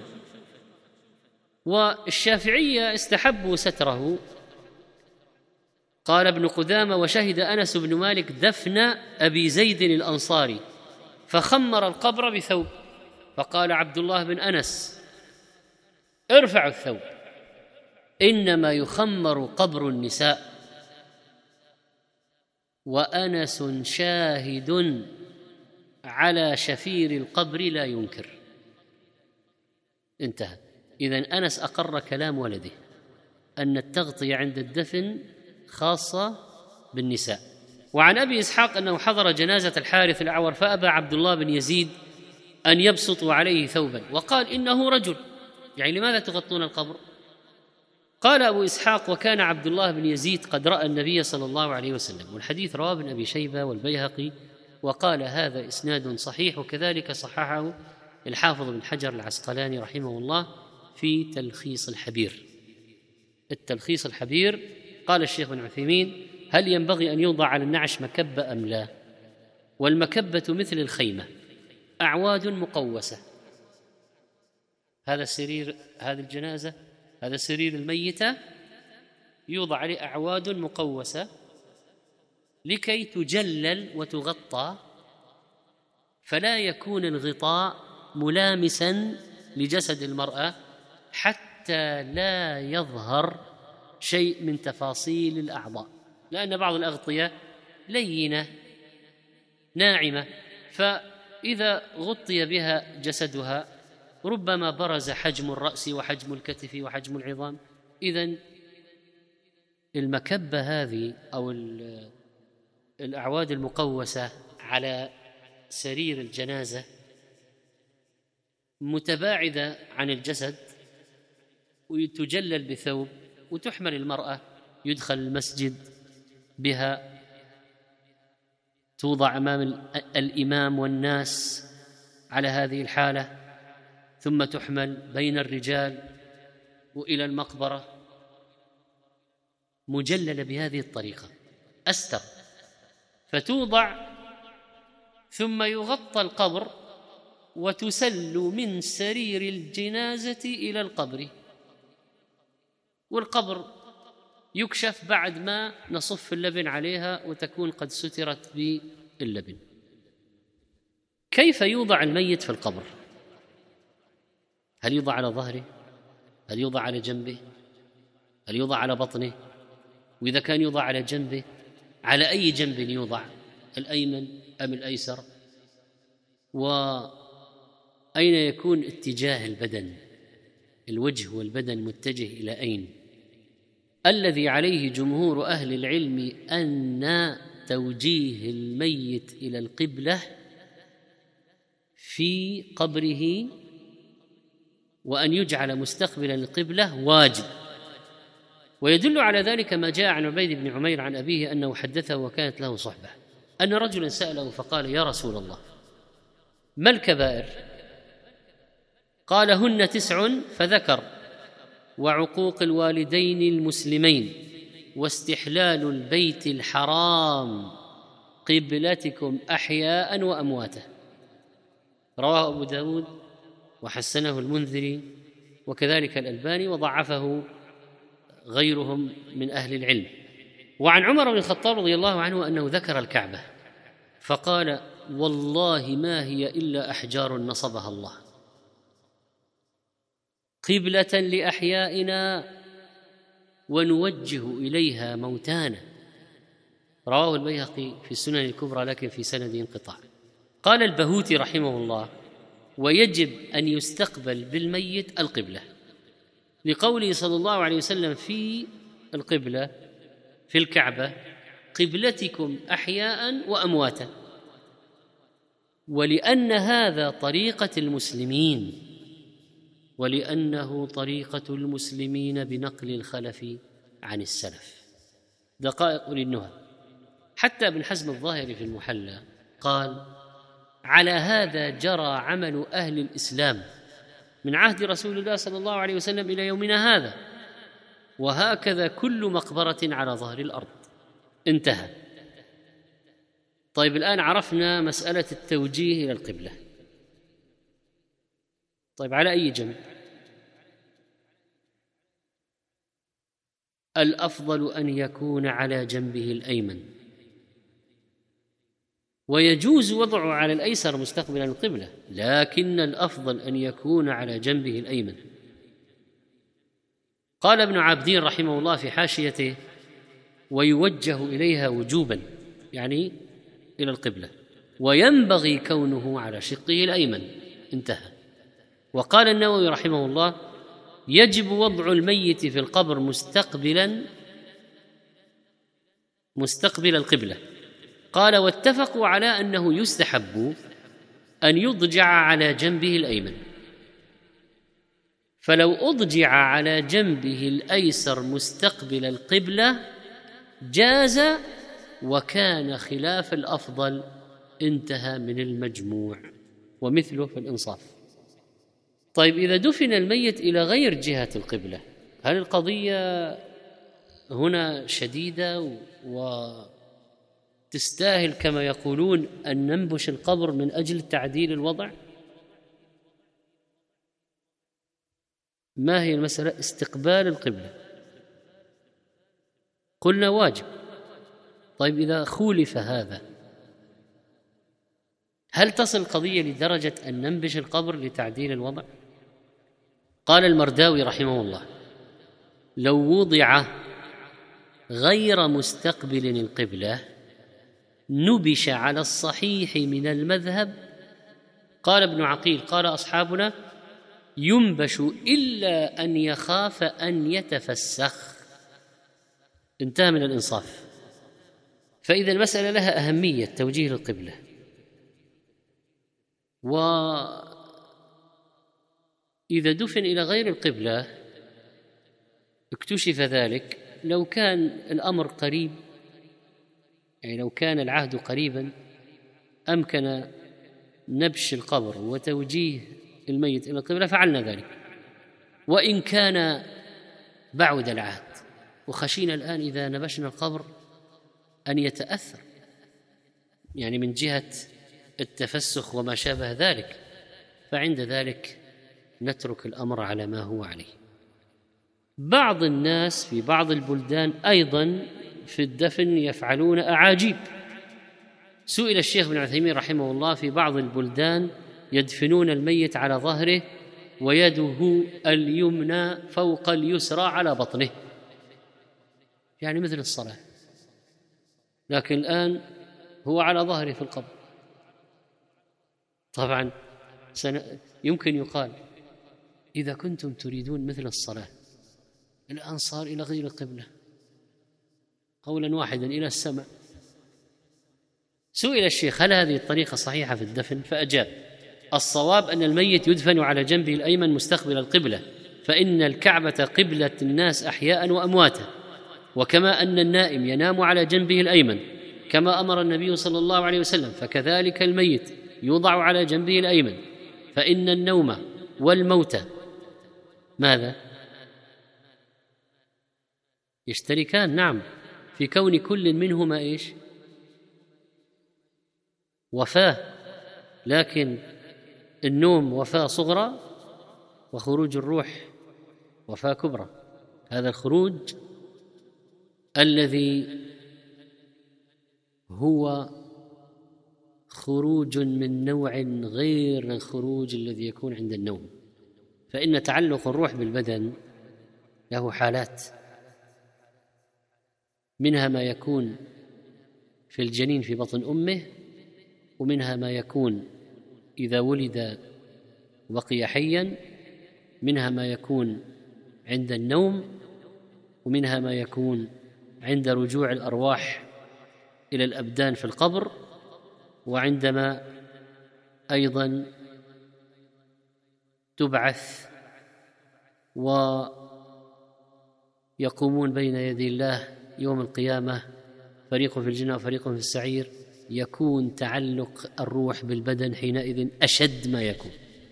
والشافعية استحبوا ستره. قال ابن قدامة: وشهد أنس بن مالك دفن أبي زيد الأنصاري فخمر القبر بثوب، فقال عبد الله بن أنس: ارفعوا الثوب، إنما يخمر قبر النساء. وأنس شاهد على شفير القبر لا ينكر. انتهى. إذن أنس أقر كلام ولده أن التغطية عند الدفن خاصة بالنساء. وعن أبي إسحاق أنه حضر جنازة الحارث الأعور فأبى عبد الله بن يزيد أن يبسطوا عليه ثوبا، وقال: إنه رجل، يعني لماذا تغطون القبر؟ قال أبو إسحاق: وكان عبد الله بن يزيد قد رأى النبي صلى الله عليه وسلم. والحديث رواه ابن أبي شيبة والبيهقي، وقال: هذا إسناد صحيح، وكذلك صححه الحافظ بن حجر العسقلاني رحمه الله في تلخيص الحبير. التلخيص الحبير قال الشيخ بن عثيمين: هل ينبغي أن يوضع على النعش مكبة أم لا؟ والمكبة مثل الخيمة، أعواد مقوسة. هذا السرير، هذه الجنازة، هذا سرير الميتة يوضع عليه أعواد مقوسة لكي تجلل وتغطى، فلا يكون الغطاء ملامسا لجسد المرأة حتى لا يظهر شيء من تفاصيل الأعضاء، لأن بعض الأغطية لينة ناعمة، فإذا غطي بها جسدها ربما برز حجم الرأس وحجم الكتف وحجم العظام. إذن المكبة هذه أو الأعواد المقوسة على سرير الجنازة متباعدة عن الجسد، وتجلل بثوب، وتحمل المرأة يدخل المسجد بها، توضع أمام الإمام والناس على هذه الحالة، ثم تحمل بين الرجال وإلى المقبرة مجللة بهذه الطريقة أستر، فتوضع ثم يغطى القبر وتسل من سرير الجنازة إلى القبر، والقبر يكشف بعد ما نصف اللبن عليها وتكون قد سترت باللبن. كيف يوضع الميت في القبر؟ هل يوضع على ظهره؟ هل يوضع على جنبه؟ هل يوضع على بطنه؟ وإذا كان يوضع على جنبه على أي جنب يوضع؟ الأيمن أم الأيسر؟ وأين يكون اتجاه البدن؟ الوجه والبدن متجه إلى أين؟ الذي عليه جمهور أهل العلم أن توجيه الميت إلى القبلة في قبره وأن يجعل مستقبلا القبلة واجب. ويدل على ذلك ما جاء عن عبيد بن عمير عن أبيه أنه حدثه وكانت له صحبة أن رجلا سأله فقال: يا رسول الله، ما الكبائر؟ قال: هن تسع، فذكر: وعقوق الوالدين المسلمين، واستحلال البيت الحرام، قبلتكم أحياء وأمواتا. رواه أبو داود وحسنه المنذري وكذلك الألباني وضعفه غيرهم من أهل العلم. وعن عمر بن الخطاب رضي الله عنه أنه ذكر الكعبة فقال: والله ما هي إلا أحجار نصبها الله قبلة لأحيائنا ونوجه إليها موتانا. رواه البيهقي في السنن الكبرى لكن في سند انقطاع. قال البهوتي رحمه الله: ويجب أن يستقبل بالميت القبلة، لقوله صلى الله عليه وسلم في القبلة في الكعبة: قبلتكم أحياء وأمواتا، ولأن هذا طريقة المسلمين، ولأنه طريقة المسلمين بنقل الخلف عن السلف. دقائق للنهى. حتى ابن حزم الظاهري في المحلى قال: على هذا جرى عمل أهل الإسلام من عهد رسول الله صلى الله عليه وسلم إلى يومنا هذا، وهكذا كل مقبرة على ظهر الأرض. انتهى. طيب الآن عرفنا مسألة التوجيه إلى القبلة. طيب على أي جنب؟ الأفضل أن يكون على جنبه الأيمن، ويجوز وضعه على الأيسر مستقبلا القبلة، لكن الأفضل أن يكون على جنبه الأيمن. قال ابن عابدين رحمه الله في حاشيته: ويوجه إليها وجوبا، يعني إلى القبلة، وينبغي كونه على شقه الأيمن. انتهى. وقال النووي رحمه الله: يجب وضع الميت في القبر مستقبلا مستقبل القبلة. قال: واتفقوا على أنه يستحب أن يضجع على جنبه الأيمن، فلو أضجع على جنبه الأيسر مستقبل القبلة جاز وكان خلاف الأفضل. انتهى من المجموع، ومثله في الإنصاف. طيب إذا دفن الميت إلى غير جهة القبلة، هل القضية هنا شديدة وتستاهل كما يقولون أن ننبش القبر من أجل تعديل الوضع؟ ما هي المسألة؟ استقبال القبلة قلنا واجب. طيب إذا خولف هذا، هل تصل القضية لدرجة أن ننبش القبر لتعديل الوضع؟ قال المرداوي رحمه الله: لو وضع غير مستقبل القبلة نبش على الصحيح من المذهب. قال ابن عقيل: قال أصحابنا: ينبش إلا أن يخاف أن يتفسخ. انتهى من الإنصاف. فإذا المسألة لها أهمية توجيه القبلة، وإذا دفن إلى غير القبلة اكتشف ذلك، لو كان الأمر قريب، يعني لو كان العهد قريبا أمكن نبش القبر وتوجيه الميت إلى القبلة فعلنا ذلك. وإن كان بعد العهد وخشينا الآن إذا نبشنا القبر أن يتأثر، يعني من جهة التفسخ وما شابه ذلك، فعند ذلك نترك الأمر على ما هو عليه. بعض الناس في بعض البلدان أيضا في الدفن يفعلون أعاجيب، سئل الشيخ ابن عثيمين رحمه الله: في بعض البلدان يدفنون الميت على ظهره ويده اليمنى فوق اليسرى على بطنه، يعني مثل الصلاة، لكن الآن هو على ظهره في القبر. طبعا يمكن يقال: إذا كنتم تريدون مثل الصلاة الآن صار إلى غير القبلة، قولا واحدا إلى السماء. سئل الشيخ: هل هذه الطريقة صحيحة في الدفن؟ فأجاب: الصواب أن الميت يدفن على جنبه الأيمن مستقبل القبلة، فإن الكعبة قبلة الناس أحياء وأمواتا، وكما أن النائم ينام على جنبه الأيمن كما أمر النبي صلى الله عليه وسلم، فكذلك الميت يوضع على جنبه الأيمن، فإن النوم والموت ماذا؟ يشتركان، نعم، في كون كل منهما إيش؟ وفاة، لكن النوم وفاة صغرى وخروج الروح وفاة كبرى. هذا الخروج الذي هو خروج من نوع غير الخروج الذي يكون عند النوم، فإن تعلق الروح بالبدن له حالات، منها ما يكون في الجنين في بطن أمه، ومنها ما يكون إذا ولد وبقي حيا، منها ما يكون عند النوم، ومنها ما يكون عند رجوع الأرواح إلى الأبدان في القبر، وعندما أيضا تبعث ويقومون بين يدي الله يوم القيامة، فريق في الجنة وفريق في السعير، يكون تعلق الروح بالبدن حينئذ أشد ما يكون،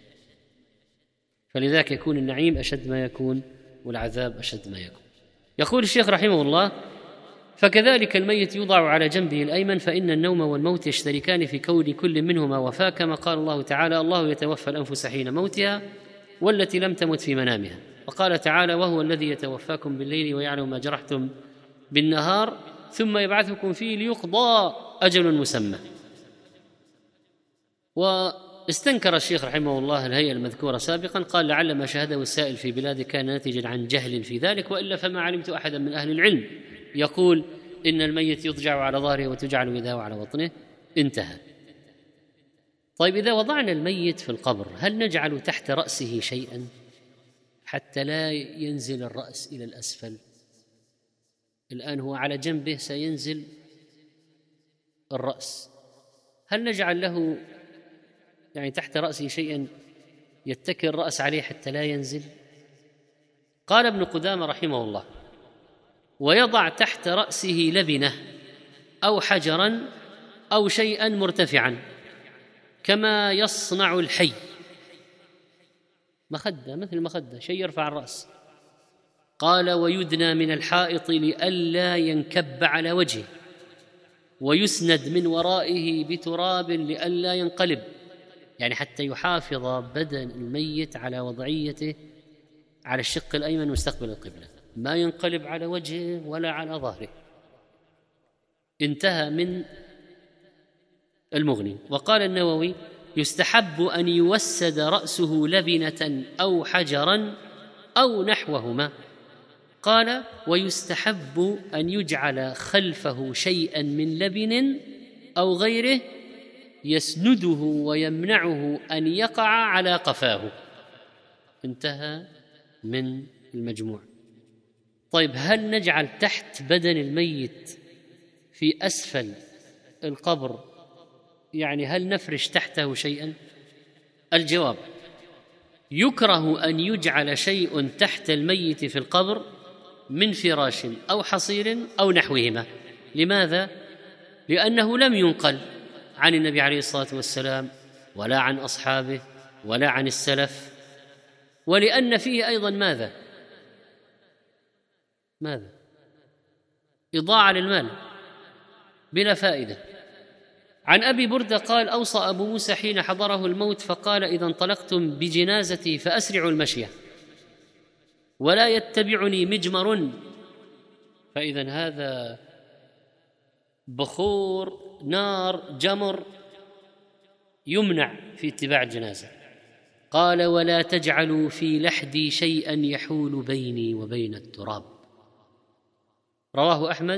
فلذلك يكون النعيم أشد ما يكون والعذاب أشد ما يكون. يقول الشيخ رحمه الله: فكذلك الميت يوضع على جنبه الأيمن، فإن النوم والموت يشتركان في كون كل منهما وفاة، كما قال الله تعالى: الله يتوفى الأنفس حين موتها والتي لم تمت في منامها. وقال تعالى: وهو الذي يتوفاكم بالليل ويعلم ما جرحتم بالنهار ثم يبعثكم فيه ليقضى أجل مسمى. واستنكر الشيخ رحمه الله الهيئة المذكورة سابقا، قال: لعل ما شاهده السائل في بلاده كان ناتجا عن جهل في ذلك، وإلا فما علمت أحدا من أهل العلم يقول إن الميت يضجع على ظهره وتجعل يداه على بطنه. انتهى. طيب، إذا وضعنا الميت في القبر هل نجعل تحت رأسه شيئا حتى لا ينزل الرأس إلى الأسفل؟ الآن هو على جنبه، سينزل الرأس، هل نجعل له يعني تحت رأسه شيئا يتكئ الرأس عليه حتى لا ينزل؟ قال ابن قدامة رحمه الله: ويضع تحت رأسه لبنة أو حجرا أو شيئا مرتفعا كما يصنع الحي، مخدة، مثل مخدة، شيء يرفع الرأس. قال: ويدنى من الحائط لئلا ينكب على وجهه، ويسند من ورائه بتراب لئلا ينقلب، يعني حتى يحافظ بدن الميت على وضعيته على الشق الأيمن مستقبل القبلة، ما ينقلب على وجهه ولا على ظهره. انتهى من المغني. وقال النووي: يستحب أن يوسد رأسه لبنة أو حجرا أو نحوهما. قال: ويستحب أن يجعل خلفه شيئا من لبن أو غيره يسنده ويمنعه أن يقع على قفاه. انتهى من المجموع. طيب، هل نجعل تحت بدن الميت في أسفل القبر، يعني هل نفرش تحته شيئا؟ الجواب: يكره أن يجعل شيء تحت الميت في القبر من فراش أو حصير أو نحوهما. لماذا؟ لأنه لم ينقل عن النبي عليه الصلاة والسلام ولا عن أصحابه ولا عن السلف، ولأن فيه أيضا ماذا؟ ماذا؟ إضاعة للمال بلا فائدة. عن أبي بردة قال: أوصى أبو موسى حين حضره الموت فقال: إذا انطلقتم بجنازتي فأسرعوا المشي ولا يتبعني مجمر. فإذا هذا بخور، نار، جمر، يمنع في اتباع الجنازة. قال: ولا تجعلوا في لحدي شيئا يحول بيني وبين التراب. رواه أحمد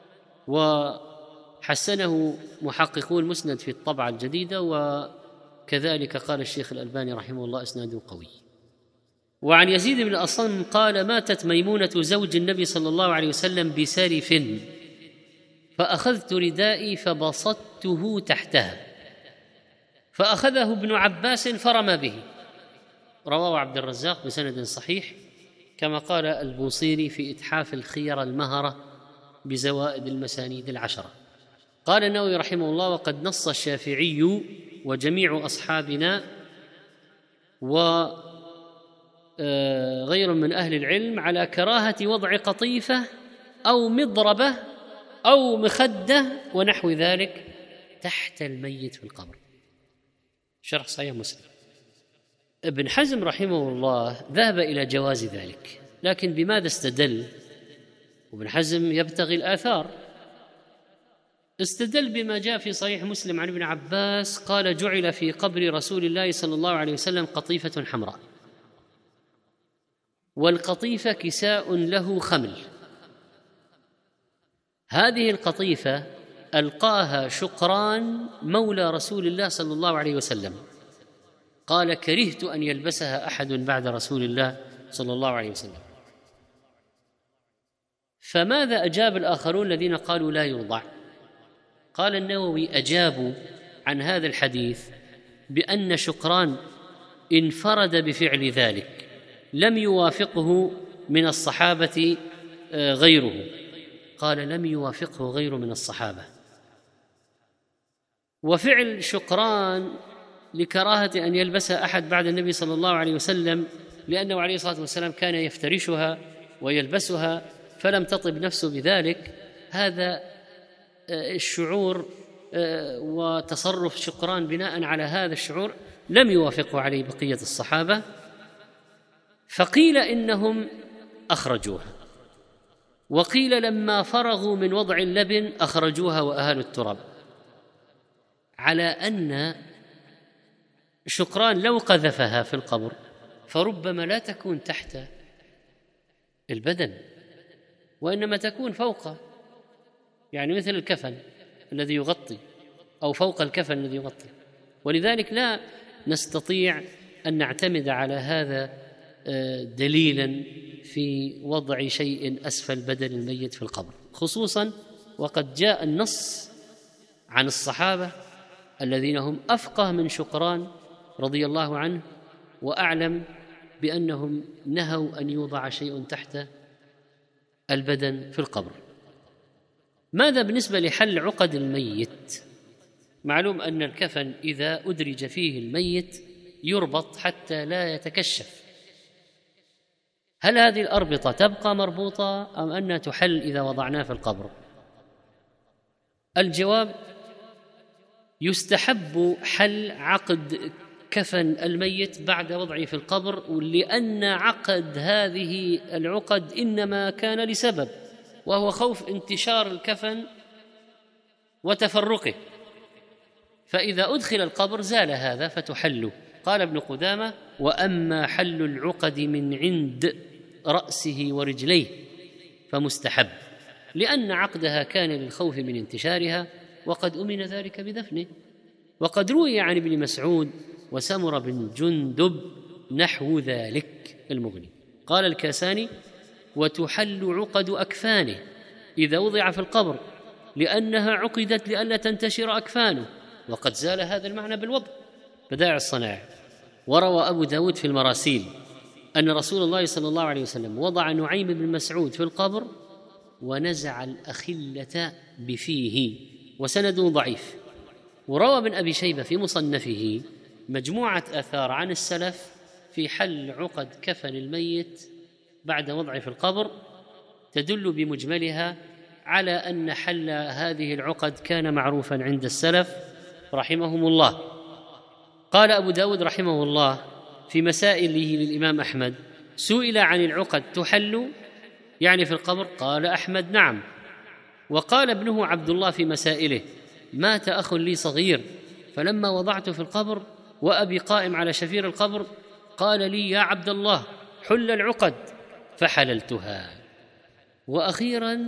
وحسنه محققو المسند في الطبعة الجديدة، وكذلك قال الشيخ الألباني رحمه الله إسناده قوي. وعن يزيد بن الأصم قال: ماتت ميمونة زوج النبي صلى الله عليه وسلم بسرف، فأخذت ردائي فبسطته تحتها، فأخذه ابن عباس فرمى به. رواه عبد الرزاق بسند صحيح، كما قال البوصيري في إتحاف الخير المهرة بزوائد المسانيد العشرة. قال النووي رحمه الله: وقد نص الشافعي وجميع أصحابنا وغير من أهل العلم على كراهة وضع قطيفة أو مضربة أو مخدة ونحو ذلك تحت الميت في القبر. شرح صحيح مسلم. ابن حزم رحمه الله ذهب إلى جواز ذلك، لكن بماذا استدل؟ وابن حزم يبتغي الآثار. استدل بما جاء في صحيح مسلم عن ابن عباس قال: جعل في قبر رسول الله صلى الله عليه وسلم قطيفة حمراء، والقطيفة كساء له خمل. هذه القطيفة ألقاها شقران مولى رسول الله صلى الله عليه وسلم، قال: كرهت أن يلبسها أحد بعد رسول الله صلى الله عليه وسلم. فماذا أجاب الآخرون الذين قالوا لا يوضع؟ قال النووي: أجابوا عن هذا الحديث بأن شقران انفرد بفعل ذلك، لم يوافقه من الصحابة غيره. قال: لم يوافقه غيره من الصحابة. وفعل شقران لكراهة أن يلبسها أحد بعد النبي صلى الله عليه وسلم، لأنه عليه الصلاة والسلام كان يفترشها ويلبسها فلم تطب نفسه بذلك. هذا الشعور وتصرف شقران بناء على هذا الشعور لم يوافقه عليه بقية الصحابة، فقيل إنهم أخرجوها، وقيل لما فرغوا من وضع اللبن أخرجوها وأهالوا التراب، على أن شقران لو قذفها في القبر فربما لا تكون تحت البدن وإنما تكون فوقه، يعني مثل الكفن الذي يغطي أو فوق الكفن الذي يغطي. ولذلك لا نستطيع أن نعتمد على هذا دليلا في وضع شيء أسفل بدن الميت في القبر، خصوصا وقد جاء النص عن الصحابة الذين هم أفقه من شقران رضي الله عنه وأعلم بأنهم نهوا أن يوضع شيء تحت البدن في القبر. ماذا بالنسبة لحل عقد الميت؟ معلوم أن الكفن إذا أدرج فيه الميت يربط حتى لا يتكشف. هل هذه الأربطة تبقى مربوطة أم أنها تحل إذا وضعناه في القبر؟ الجواب: يستحب حل عقد كفن الميت بعد وضعه في القبر، لأن عقد هذه العقد إنما كان لسبب، وهو خوف انتشار الكفن وتفرقه، فإذا أدخل القبر زال هذا فتحل. قال ابن قدامة: وأما حل العقد من عند رأسه ورجليه فمستحب، لأن عقدها كان للخوف من انتشارها، وقد أمن ذلك بدفنه. وقد روي عن ابن مسعود وسمر بن جندب نحو ذلك المغني. قال الكاساني: وتحل عقد أكفانه إذا وضع في القبر، لأنها عقدت لئلا تنتشر أكفانه، وقد زال هذا المعنى بالوضع. بدائع الصنائع. وروى أبو داود في المراسيل أن رسول الله صلى الله عليه وسلم وضع نعيم بن مسعود في القبر ونزع الأخلة بفيه، وسنده ضعيف. وروى ابن أبي شيبة في مصنفه مجموعة آثار عن السلف في حل عقد كفن الميت بعد وضعه في القبر تدل بمجملها على أن حل هذه العقد كان معروفا عند السلف رحمهم الله. قال أبو داود رحمه الله في مسائله للإمام أحمد: سئل عن العقد تحل يعني في القبر؟ قال أحمد: نعم. وقال ابنه عبد الله في مسائله: مات أخ لي صغير فلما وضعته في القبر وأبي قائم على شفير القبر قال لي: يا عبد الله حل العقد، فحللتها. وأخيرا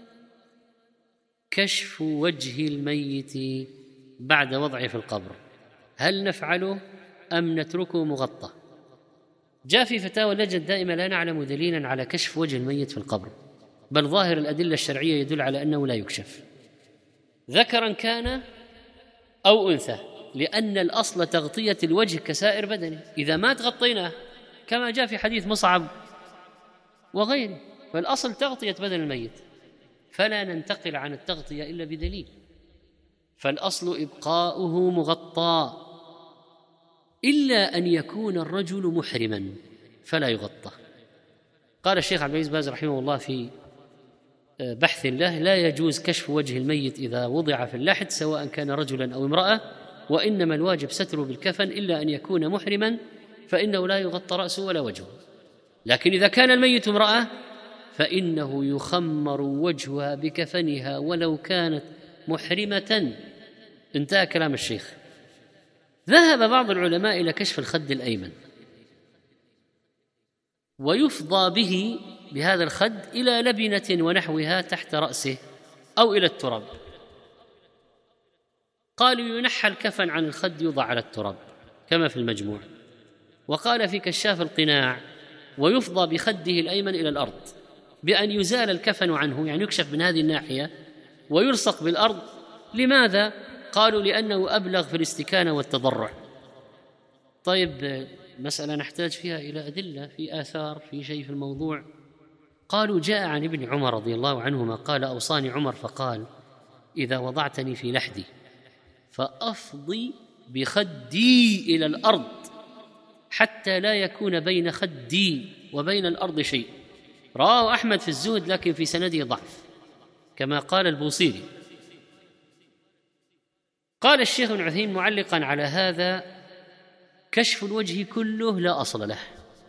كشف وجه الميت بعد وضعه في القبر، هل نفعله أم نتركه مغطى؟ جاء في فتاوى اللجنة الدائمة: لا نعلم دليلا على كشف وجه الميت في القبر، بل ظاهر الأدلة الشرعية يدل على أنه لا يكشف، ذكرا كان أو أنثى، لأن الأصل تغطية الوجه كسائر بدنه، إذا ما تغطيناه كما جاء في حديث مصعب وغيره، فالأصل تغطية بدن الميت، فلا ننتقل عن التغطية إلا بدليل، فالأصل إبقاؤه مغطى، إلا أن يكون الرجل محرما فلا يغطى. قال الشيخ عبد العزيز باز رحمه الله في بحث له: لا يجوز كشف وجه الميت إذا وضع في اللحد سواء كان رجلا أو امرأة، وإنما الواجب ستره بالكفن إلا أن يكون محرما فإنه لا يغطى رأسه ولا وجهه. لكن إذا كان الميت امرأة فإنه يخمر وجهها بكفنها ولو كانت محرمة. انتهى كلام الشيخ. ذهب بعض العلماء إلى كشف الخد الأيمن، ويفضى به بهذا الخد إلى لبنة ونحوها تحت رأسه أو إلى التراب. قالوا ينحى الكفن عن الخد يوضع على التراب كما في المجموع. وقال في كشاف القناع: ويفضى بخده الأيمن إلى الأرض بأن يزال الكفن عنه، يعني يكشف من هذه الناحية ويلصق بالأرض. لماذا؟ قالوا لأنه أبلغ في الاستكانة والتضرع. طيب، مسألة نحتاج فيها إلى أدلة، في آثار، في شيء في الموضوع. قالوا جاء عن ابن عمر رضي الله عنهما قال: أوصاني عمر فقال: إذا وضعتني في لحدي فأفضي بخدي إلى الأرض حتى لا يكون بين خدي وبين الأرض شيء. رواه أحمد في الزهد لكن في سنده ضعف كما قال البوصيري. قال الشيخ ابن عثيمين معلقا على هذا: كشف الوجه كله لا أصل له،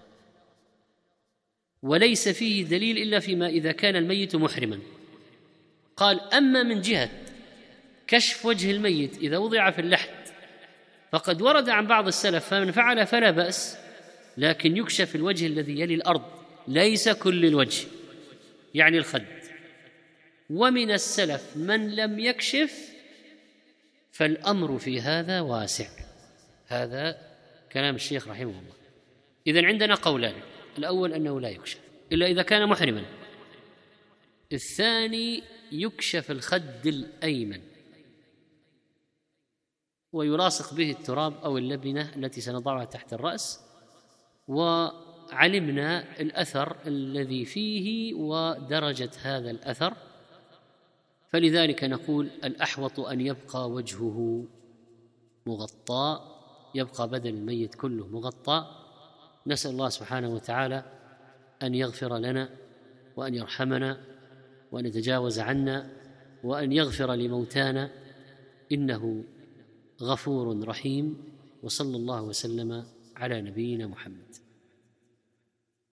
وليس فيه دليل إلا فيما إذا كان الميت محرما. قال: أما من جهة كشف وجه الميت إذا وضع في اللحد فقد ورد عن بعض السلف فمن فعل فلا بأس، لكن يكشف الوجه الذي يلي الأرض، ليس كل الوجه، يعني الخد. ومن السلف من لم يكشف، فالأمر في هذا واسع. هذا كلام الشيخ رحمه الله. إذن عندنا قولان: الأول أنه لا يكشف إلا إذا كان محرما، الثاني يكشف الخد الأيمن ويلاصق به التراب أو اللبنة التي سنضعها تحت الرأس. وعلمنا الأثر الذي فيه ودرجة هذا الأثر، فلذلك نقول الأحوط أن يبقى وجهه مغطى، يبقى بدن الميت كله مغطى. نسأل الله سبحانه وتعالى أن يغفر لنا وأن يرحمنا وأن يتجاوز عنا وأن يغفر لموتانا، إنه غفور رحيم. وصلى الله وسلم على نبينا محمد.